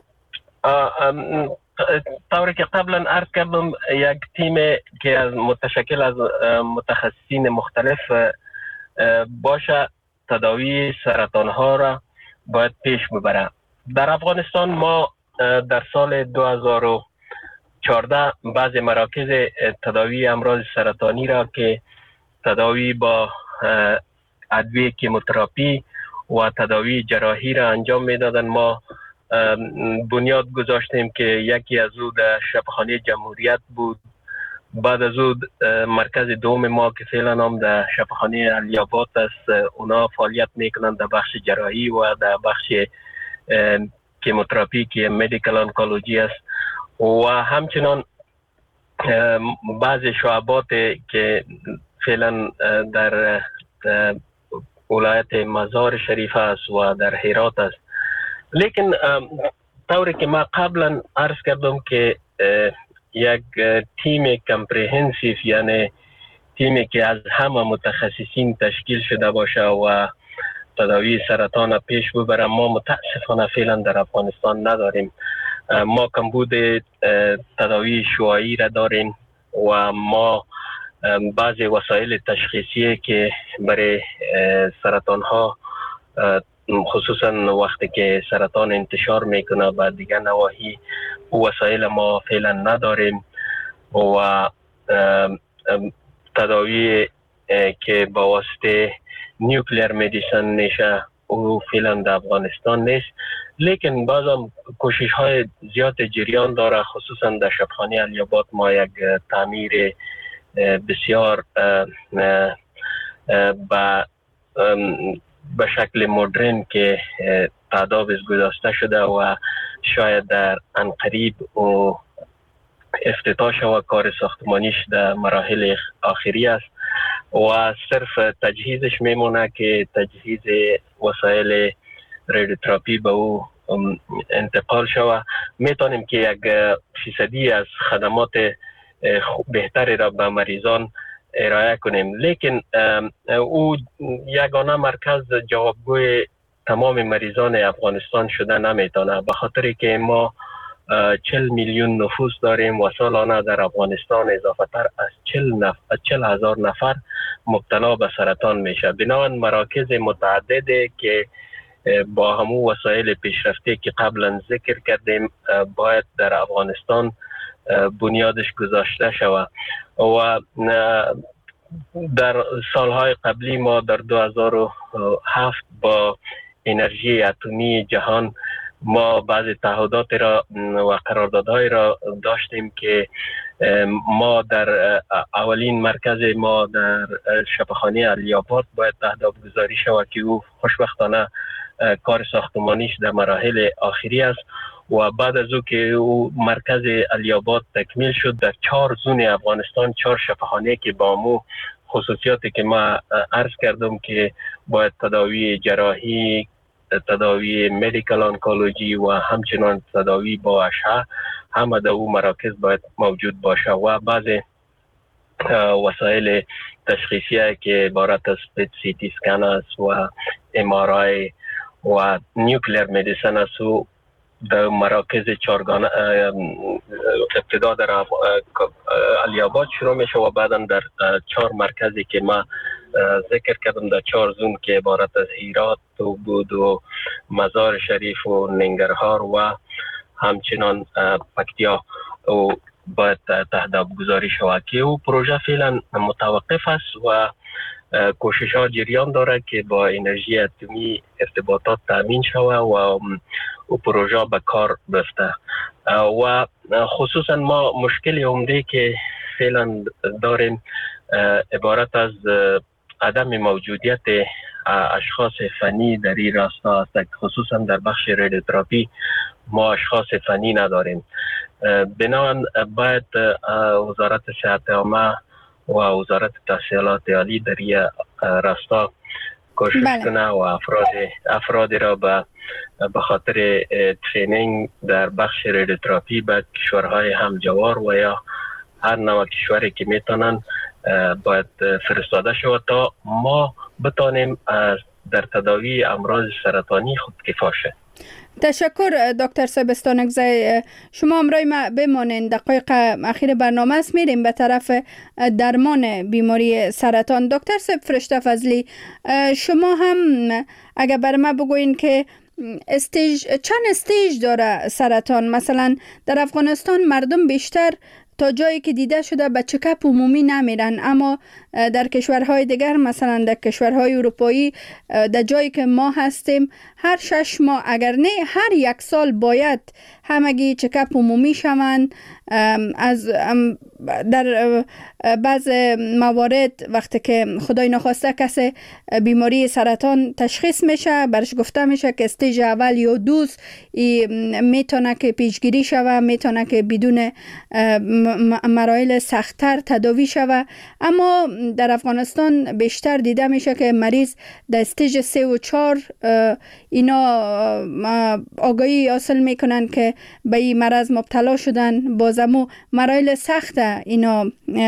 Speaker 4: طوری که قبلا عرض کردم یک تیم که از متشکل از متخصصین مختلف باشه تداوی سرطان ها را باید پیش ببره. در افغانستان ما در سال دو هزار و چهارده بعضی مراکز تداوی امراض سرطانی را که تداوی با ادویه کیموتراپی و تداوی جراحی را انجام میدادن ما بنیاد گذاشتیم که یکی از او در شفاخانه جمهوریت بود، بعد از او مرکز دوم ما که فعلا هم در شفاخانه علی‌آباد است اونا فعالیت میکنن در بخش جراحی و در بخش کیموتراپی که مدیکال آنکولوژی است و همچنان بعضی شعبات که فعلا در ولایت مزار شریف است و در هرات است. لیکن طوری که ما قبلا عرض کردم که یک تیم کمپریهنسیو یعنی تیمی که از همه متخصصین تشکیل شده باشه و تداوی سرطان پیش ببره ما متاسفانه فعلا در افغانستان نداریم. ما کمبود تداوی شعاعی را داریم و ما بعضی وسایل تشخیصی که برای سرطان ها خصوصا وقتی که سرطان انتشار میکنه به دیگر نواحی وسایل ما فعلا نداریم و تداوی که با واسطه نیوکلیر مدیسن میشه او فعلا در افغانستان نیست، لیکن بازم کوشش های زیاد جریان داره. خصوصا در شبخانه علی‌آباد ما یک تعمیر بسیار با به شکل مدرن که تداویز گذاشته شده و شاید در انقریب و افتتاح شود کار ساختمانیش در مراحل آخری است و صرف تجهیزش میمونه که تجهیز وسایل رادیوتراپی به او انتقال شود. میتونیم که یک فیصدی از خدمات بهتری را به مریضان ارائه کنیم، لیکن او یگانه مرکز جوابگوی تمام مریضان افغانستان شده نمیتونه، به خاطری که ما چهل میلیون نفوس داریم و سالانه در افغانستان اضافه تر از چهل, نف... چهل هزار نفر مبتلا به سرطان میشه. بنابراین مراکز متعدده که با همون وسایل پیشرفته که قبلا ذکر کردیم باید در افغانستان بنیادش گذاشته شود و در سالهای قبلی ما در دو هزار و هفت با انرژی اتمی جهان ما بعضی تعهدات را و قراردادهای را داشتیم که ما در اولین مرکز ما در شبخانه علی‌آباد باید تهداب گذاری شود که او خوشبختانه کار ساختمانیش در مراحل آخری است و بعد از او که او مرکز علی‌آباد تکمیل شد در چهار زون افغانستان چهار شفاخانه که با مو خصوصیاتی که ما عرض کردم که باید تداوی جراحی، تداوی مدیکال آنکولوژی و همچنان تداوی با اشعه همه در او مراکز باید موجود باشه و بعض وسایل تشخیصی که عبارت از پت سی تی اسکن است و ام آر آی و نیوکلیر مدیسن است و در مراکز چارگانه ابتدا در علی‌آباد شروع میشه و بعدا در چهار مرکزی که ما ذکر کردم در چهار زون که عبارت از هیرات و بود و مزار شریف و ننگرهار و همچنان پکتیا و باید تهداب گذاری شود که او پروژه فعلا متوقف است و کوشش ها جریان داره که با انرژی اتمی ارتباطات تامین شود و او پروژه به کار بفته و خصوصا ما مشکل عمده که فعلا داریم عبارت از عدم موجودیت اشخاص فنی در این راستا است، خصوصا در بخش رادیوتراپی ما اشخاص فنی نداریم. بنابراین باید وزارت صحت عامه و وزارت تحصیلات عالی در این راستا کوشش
Speaker 3: بله.
Speaker 4: کنه و افراد افرادی را به به خاطر ترینینگ در بخش رادیوتراپی به کشورهای همجوار و یا هر نوع کشوری که میتونن باید فرستاده شود تا ما بتانیم در تداوی امراض سرطانی خودکفا شویم.
Speaker 3: تشکر دکتر سبستانکزی. شما همراه ما بمانید، دقایق اخیر برنامه است، میریم به طرف درمان بیماری سرطان. دکتر سب فرشته فضلی، شما هم اگر بر ما بگوین که استیج چند استیج داره سرطان؟ مثلا در افغانستان مردم بیشتر تا جایی که دیده شده به چکاپ عمومی نمیرن، اما در کشورهای دیگر مثلا در کشورهای اروپایی در جایی که ما هستیم هر شش ماه اگر نه هر یک سال باید همگی چکاپ عمومی شوند. از در بعض موارد وقتی که خدای نخواسته کسی بیماری سرطان تشخیص میشه برش گفته میشه که استیج اول یا دوز میتونه که پیشگیری شوه، میتونه که بدون مراحل سخت‌تر تداوی شوه، اما در افغانستان بیشتر دیده میشه که مریض در استیج سه و چهار اینا آگاهی حاصل میکنن که به این مرض مبتلا شدن، بازمو مراحل سخت اینا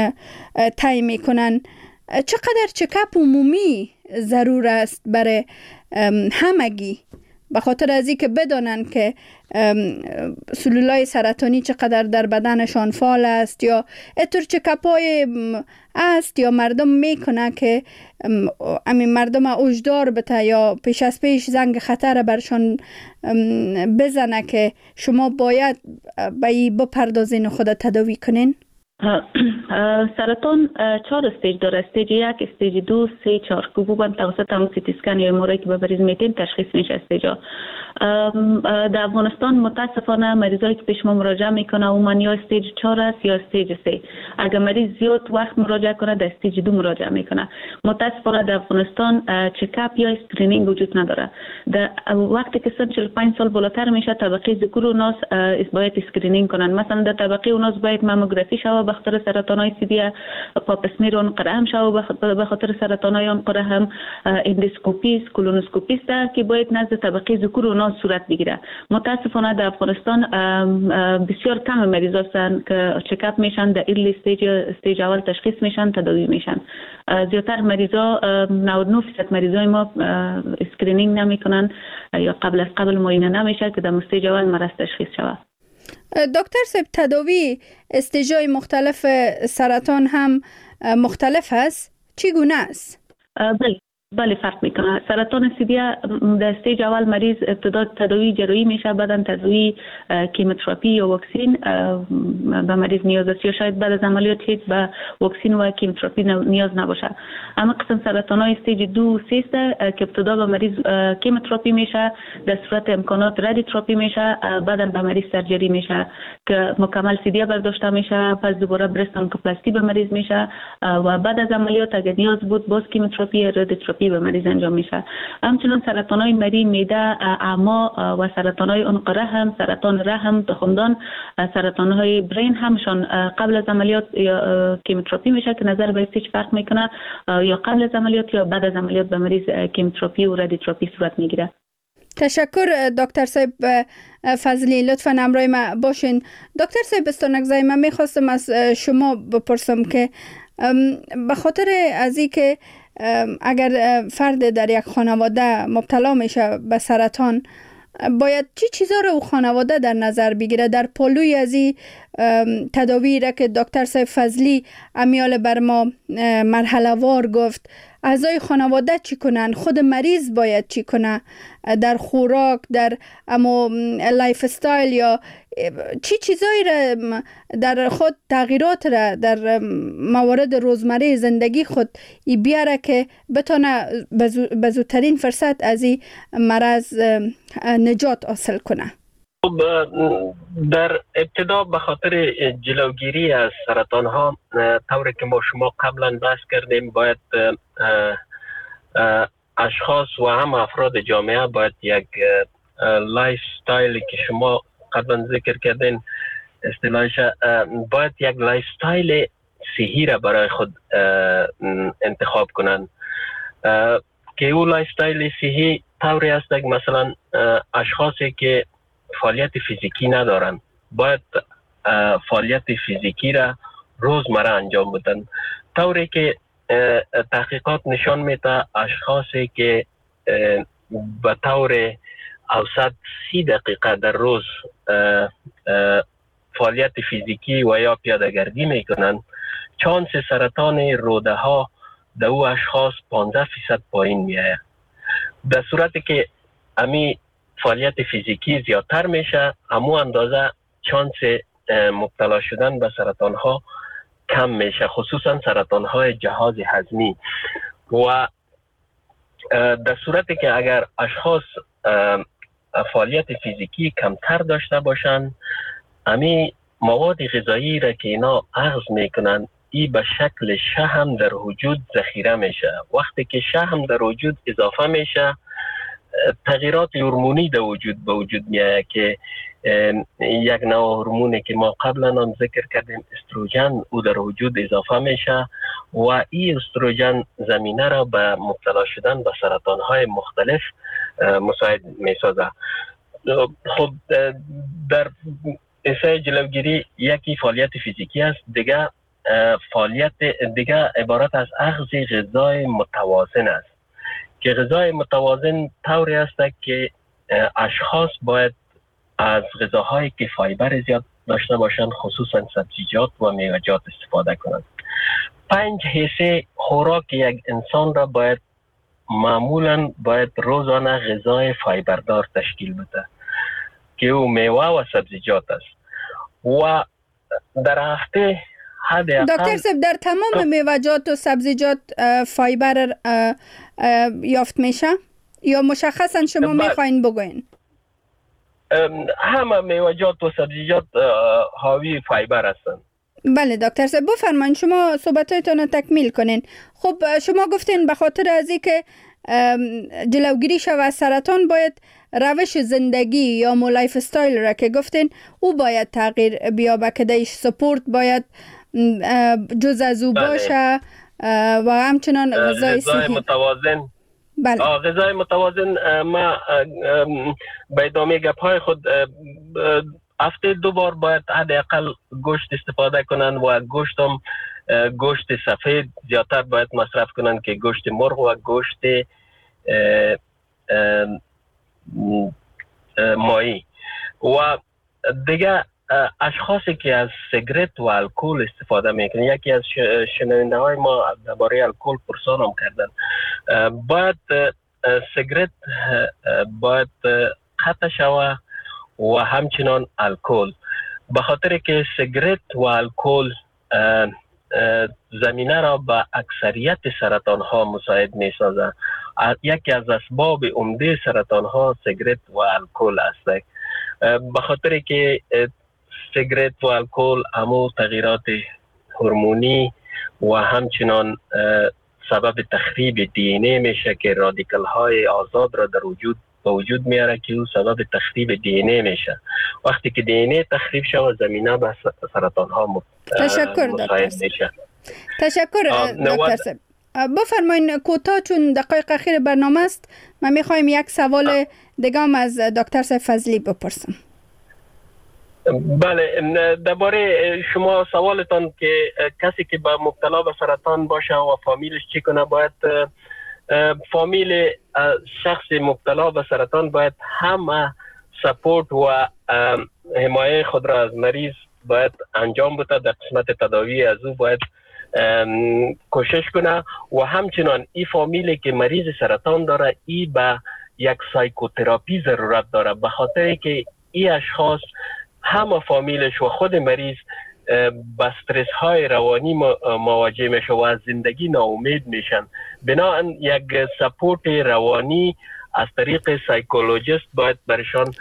Speaker 3: طی میکنن. چقدر چکاپ عمومی ضرور است برای همگی به خاطر از اینکه بدانن که سلولای سرطانی چقدر در بدنشان فعال است یا اتر چکپای است یا مردم میکنه که همین مردم اوجدار بته یا پیش از پیش زنگ خطر برشان بزنه که شما باید به این بپردازین و خود تداوی کنین؟
Speaker 5: سرطان چهار استیج داره. استیج یک، استیج دو، سه، چهار که بودن توسط همون سی تی اسکن یا ام‌آرآی که به مریض میتین تشخیص میشه استیجا. در افغانستان متاسفانه مریضایی که پیش ما مراجعه میکنه عموما یا استیج چهار است یا استیج سه. اگر مریض زیاد وقت مراجعه کنه در استیج دو مراجعه میکنه. متاسفانه در افغانستان چکاپ یا اسکرینینگ وجود نداره. در وقتی که سن چهل و پنج سال بالاتر میشه طبقه ذکور و اناث باید اسکرینینگ کنن. مثلا در طبقه اناث باید ماموگرافی شود به خاطر سرطانای سیدی، پاپ اسمیر اون قرعه هم شود به خاطر سرطانای اون قرعه هم، اندوسکوپی، کولونوسکوپی است که باید نزد طبقه ذکور و اناث صورت بگیره. متاسفانه در افغانستان بسیار کم مریضا هستند که چکاپ میشن در ارلی استیج استیج اول تشخیص میشن تداوی میشن. زیاتر مریضا نود و نه درصد مریضای ما اسکرینینگ نمیکنن یا قبل از قبل معاینه نمیشه که در استیج اول مرض تشخیص شود.
Speaker 3: دکتر صاحب تداوی استیجای مختلف سرطان هم مختلف است؟ چگونه است؟
Speaker 5: بله بله فرق میکنه. سرطان سیدی در استیج اول مریض ابتدا تداوی جراحی میشه، بعدا تداوی کیموتراپی یا واکسین به مریض نیاز است یا شاید بعد از عملیات هیچ به واکسین و کیموتراپی نیاز نباشه. اما قسم سرطان های استیج دو و سه است که ابتدا به مریض کیموتراپی میشه، در صورت امکانات رادیوتراپی میشه، بعدا به مریض سرجری میشه که مکمل سیدی برداشته میشه، پس دوباره برست آنکوپلاستی به مریض میشه و بعد از عملیات اگر نیاز بود باز کیموتراپی رادیوتراپی به مریض انجام میشه. همچنین سرطانای مری، معده، اعما و سرطانای عنقره هم، سرطان رحم، تخمدان، سرطانهای برین همشان قبل از عملیات یا کیموتراپی میشه که نظر به استیج فرق میکنه، یا قبل از عملیات یا بعد از عملیات به مریض کیموتراپی و رادیوتراپی صورت میگیره.
Speaker 3: تشکر دکتر صاحب فضلی، لطفاً همراه ما باشین. دکتر صاحب استانکزای من میخواستم از شما بپرسم که به خاطر از اینکه اگر فرد در یک خانواده مبتلا میشه به سرطان باید چی چیزا رو او خانواده در نظر بگیره در پالوی از این تداوی را که دکتر صاحب فضلی امیال بر ما مرحله وار گفت؟ اعضای خانواده چی کنن؟ خود مریض باید چی کنه در خوراک، در اما لایف استایل، یا چی چیزایی را در خود تغییرات را در موارد روزمره زندگی خود ای بیاره که بتونه به زودترین فرصت از این مرض نجات حاصل کنه؟
Speaker 4: در ابتدا به خاطر جلوگیری از سرطان ها، طوری که ما شما قبلا بحث کردیم، باید اشخاص و هم افراد جامعه باید یک لایف استایلی که شما قبلا ذکر کردین اصطلاحش، باید یک لایف استایل صحی را برای خود انتخاب کنن که اون لایف استایل صحی طوری است که مثلا اشخاصی که فعالیت فیزیکی ندارن باید فعالیت فیزیکی را روزمره انجام بدن، طوری که تحقیقات نشان میده اشخاصی که به طور اوسط سی دقیقه در روز فعالیت فیزیکی و یا پیاده‌گردی میکنن، چانس سرطان روده ها در او اشخاص پانزده فیصد پایین میآید. در صورتی که امی فعالیت فیزیکی زیادتر میشه، همو اندازه چانس مبتلا شدن به سرطان ها کم میشه، خصوصا سرطان های جهاز هضمی. و در صورتی که اگر اشخاص فعالیت فیزیکی کمتر داشته باشند، امی مواد غذایی را که اینا اخذ میکنن ای به شکل شحم در وجود ذخیره میشه. وقتی که شحم در وجود اضافه میشه، تغییرات هورمونی در وجود به وجود میاد که یک نوع هورمونی که ما قبلا هم ذکر کردیم استروژن او در وجود اضافه میشه و این استروژن زمینه را به مبتلا شدن به سرطان های مختلف مساعد میسازه. خب در اسای جلوگیری یکی فعالیت فیزیکی است، دیگه فعالیت دیگه عبارت از اخذ غذای متوازن است که غذای متوازن طوری است که اشخاص باید از غذاهایی که فایبر زیاد داشته باشند، خصوصا سبزیجات و میوه‌جات استفاده کنند. پنج حصه خوراک یک انسان را باید معمولا باید روزانه غذای فایبردار تشکیل بده که او میوه و سبزیجات است و در هفته
Speaker 3: دکتر صاحب در تمام میوه‌جات و سبزیجات فایبر یافت میشه یا مشخصا شما میخواین بگوین؟
Speaker 4: همه میوه‌جات و سبزیجات حاوی فایبر هستند.
Speaker 3: بله دکتر صاحب بفرمایید، شما صحبتاتون رو تکمیل کنین. خب شما گفتین به خاطر از اینکه جلوگیری شود از سرطان باید روش زندگی یا مو لایف استایل را که گفتین او باید تغییر بیابه که دیش سپورت باید جز از او باشه و همچنان غذای صحی
Speaker 4: متوازن.
Speaker 3: بله.
Speaker 4: غذای متوازن. ما به ادامه گپ‌های خود هفته دو بار باید حداقل گوشت استفاده کنن و گوشت هم گوشت سفید زیادتر باید مصرف کنن که گوشت مرغ و گوشت ماهی. و دیگه اشخاصی که از سیگرت و الکل استفاده میکنن، یکی از شنونده های ما درباره الکل پرسان هم کردن، باید سیگرت باید قطع شوه و همچنان الکل، به خاطر که سیگرت و الکل زمینه را به اکثریت سرطان ها مساعد می سازه. یکی از اسباب عمده سرطان ها سیگرت و الکل است، به خاطر که سیگرت و الکل همو تغییرات هورمونی و همچنان سبب تخریب دی ان ای میشه که رادیکال های آزاد را در وجود به وجود میاره که او سبب تخریب دی ان ای میشه. وقتی که دی ان ای تخریب شود زمینه به سرطان ها مساعد میشه.
Speaker 3: تشکر دکتر صاحب. بفرمایید کوتاه چون دقایق اخیر برنامه است من میخوایم یک سوال دیگه هم از دکتر صاحب فضلی بپرسم.
Speaker 4: بله، درباره شما سوالتان که کسی که با مبتلا به سرطان باشه و فامیلش چی کنه، باید فامیل شخص مبتلا به سرطان باید همه سپورت و حمایه خود را از مریض باید انجام بده. در قسمت تداوی از او باید کوشش کنه و همچنان این فامیلی که مریض سرطان داره ای به یک سایکوتراپی ضرورت داره، به خاطر که این اشخاص همه فامیلش و خود مریض با استرس های روانی مواجه میشه و از زندگی ناامید میشن. بنابراین یک سپورت روانی از طریق سایکولوژیست باید برشان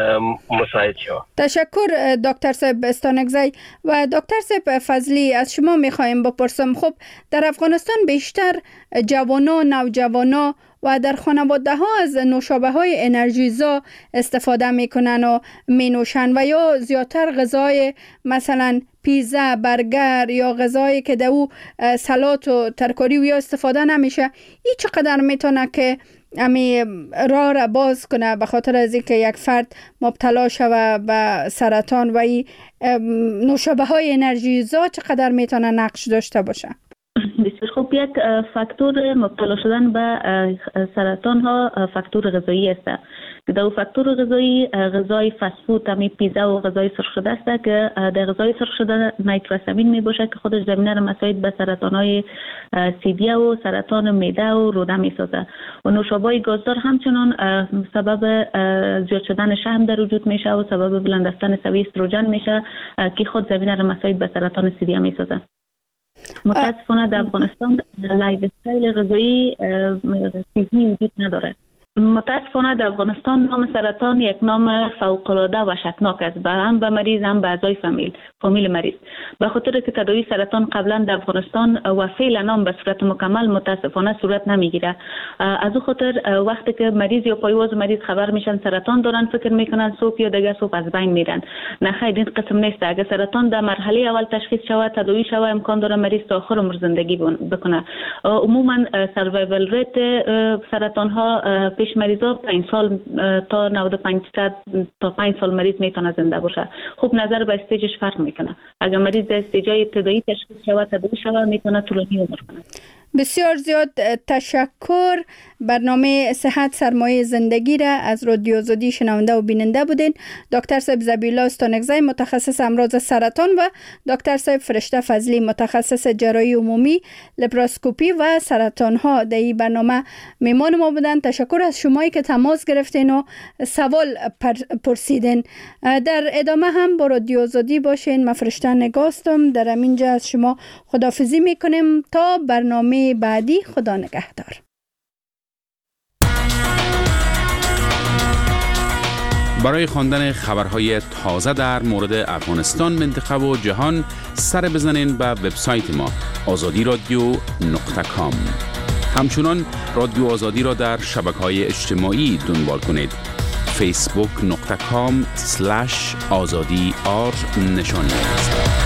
Speaker 4: مساعد شود.
Speaker 3: تشکر دکتر صاحب استانکزی. و دکتر صاحب فضلی از شما میخوایم بپرسم، خب در افغانستان بیشتر جوانا، نوجوانا و در خانواده ها از نوشابه های انرژیزا استفاده میکنن و مینوشن و یا زیادتر غذای مثلا پیزا، برگر یا غذایی که در او سالاد و ترکاری و یا استفاده نمیشه، این چقدر میتونه که امی راه را باز کنه به خاطر از اینکه یک فرد مبتلا شوه به سرطان و این نوشابه های انرژیزا چقدر میتونه نقش داشته باشه؟
Speaker 5: بسیار خوب. یک فاکتور مبتلا شدن به سرطان ها فاکتور غذایی است. در فاکتور غذایی غذای فست فود، همین پیزا و غذای سرخ شده است که در غذای سرخ شده نیتروسامین می باشه که خودش زمینه را مساعد به سرطان های سیدیه و سرطان معده و روده می سازه. و نوشابه گازدار همچنان سبب زیاد شدن شحم در وجود میشه و سبب بلند رفتن سویه استروژن میشه که خود زمینه را مساعد به سرطان سیدیه می سازه. متاسفانه در افغانستان لایف استایل غذایی صحی وجود نداره. متاسفانه در افغانستان نام سرطان یک نام فوق‌العاده وحشتناک است، به هم به مریض هم به اعضای فامیل فامیل مریض، به خاطر که تداوی سرطان قبلا در افغانستان و فعلا نام به صورت مکمل متاسفانه صورت نمیگیره. از او خاطر وقتی که مریض یا پایواز مریض خبر میشن سرطان دارن فکر میکنن صبح یا دیگه صبح از بین میرن. نه خیر، این قسم نیست. اگر سرطان در مرحله اول تشخیص شود، تداوی شود، امکان داره مریض تا آخر عمر زندگی بکنه. عموما سروایوال ریت سرطان ها پیش مریضا پنج سال تا نود و پنج درصد تا پنج سال مریض میتونه زنده باشه. خوب نظر به استیجش فرق میکنه. اگر مریض در استیجای ابتدایی تشخیص شود، تداوی شود، میتونه طولانی عمر کنه.
Speaker 3: بسیار زیاد تشکر. برنامه صحت سرمایه زندگی را از رادیو آزادی شنونده و بیننده بودین. دکتر صاحب ذبیح الله استانکزی متخصص امراض سرطان و دکتر صاحب فرشته فضلی متخصص جراحی عمومی لپاراسکوپی و سرطان ها در این برنامه میمان ما بودن. تشکر از شمایی که تماس گرفتین و سوال پرسیدین. در ادامه هم با رادیو آزادی باشین. من فرشته نگاستم در همینجا از شما خداحافظی میکنیم تا برنامه بعدی. خدا نگهدار.
Speaker 11: برای خواندن خبرهای تازه در مورد افغانستان، منطقه و جهان سر بزنین به وبسایت ما آزادی رادیو نقطه کام. همچنان رادیو آزادی را در شبکه‌های اجتماعی دنبال کنید. فیسبوک نقطه کام سلش آزادی آر نشان است.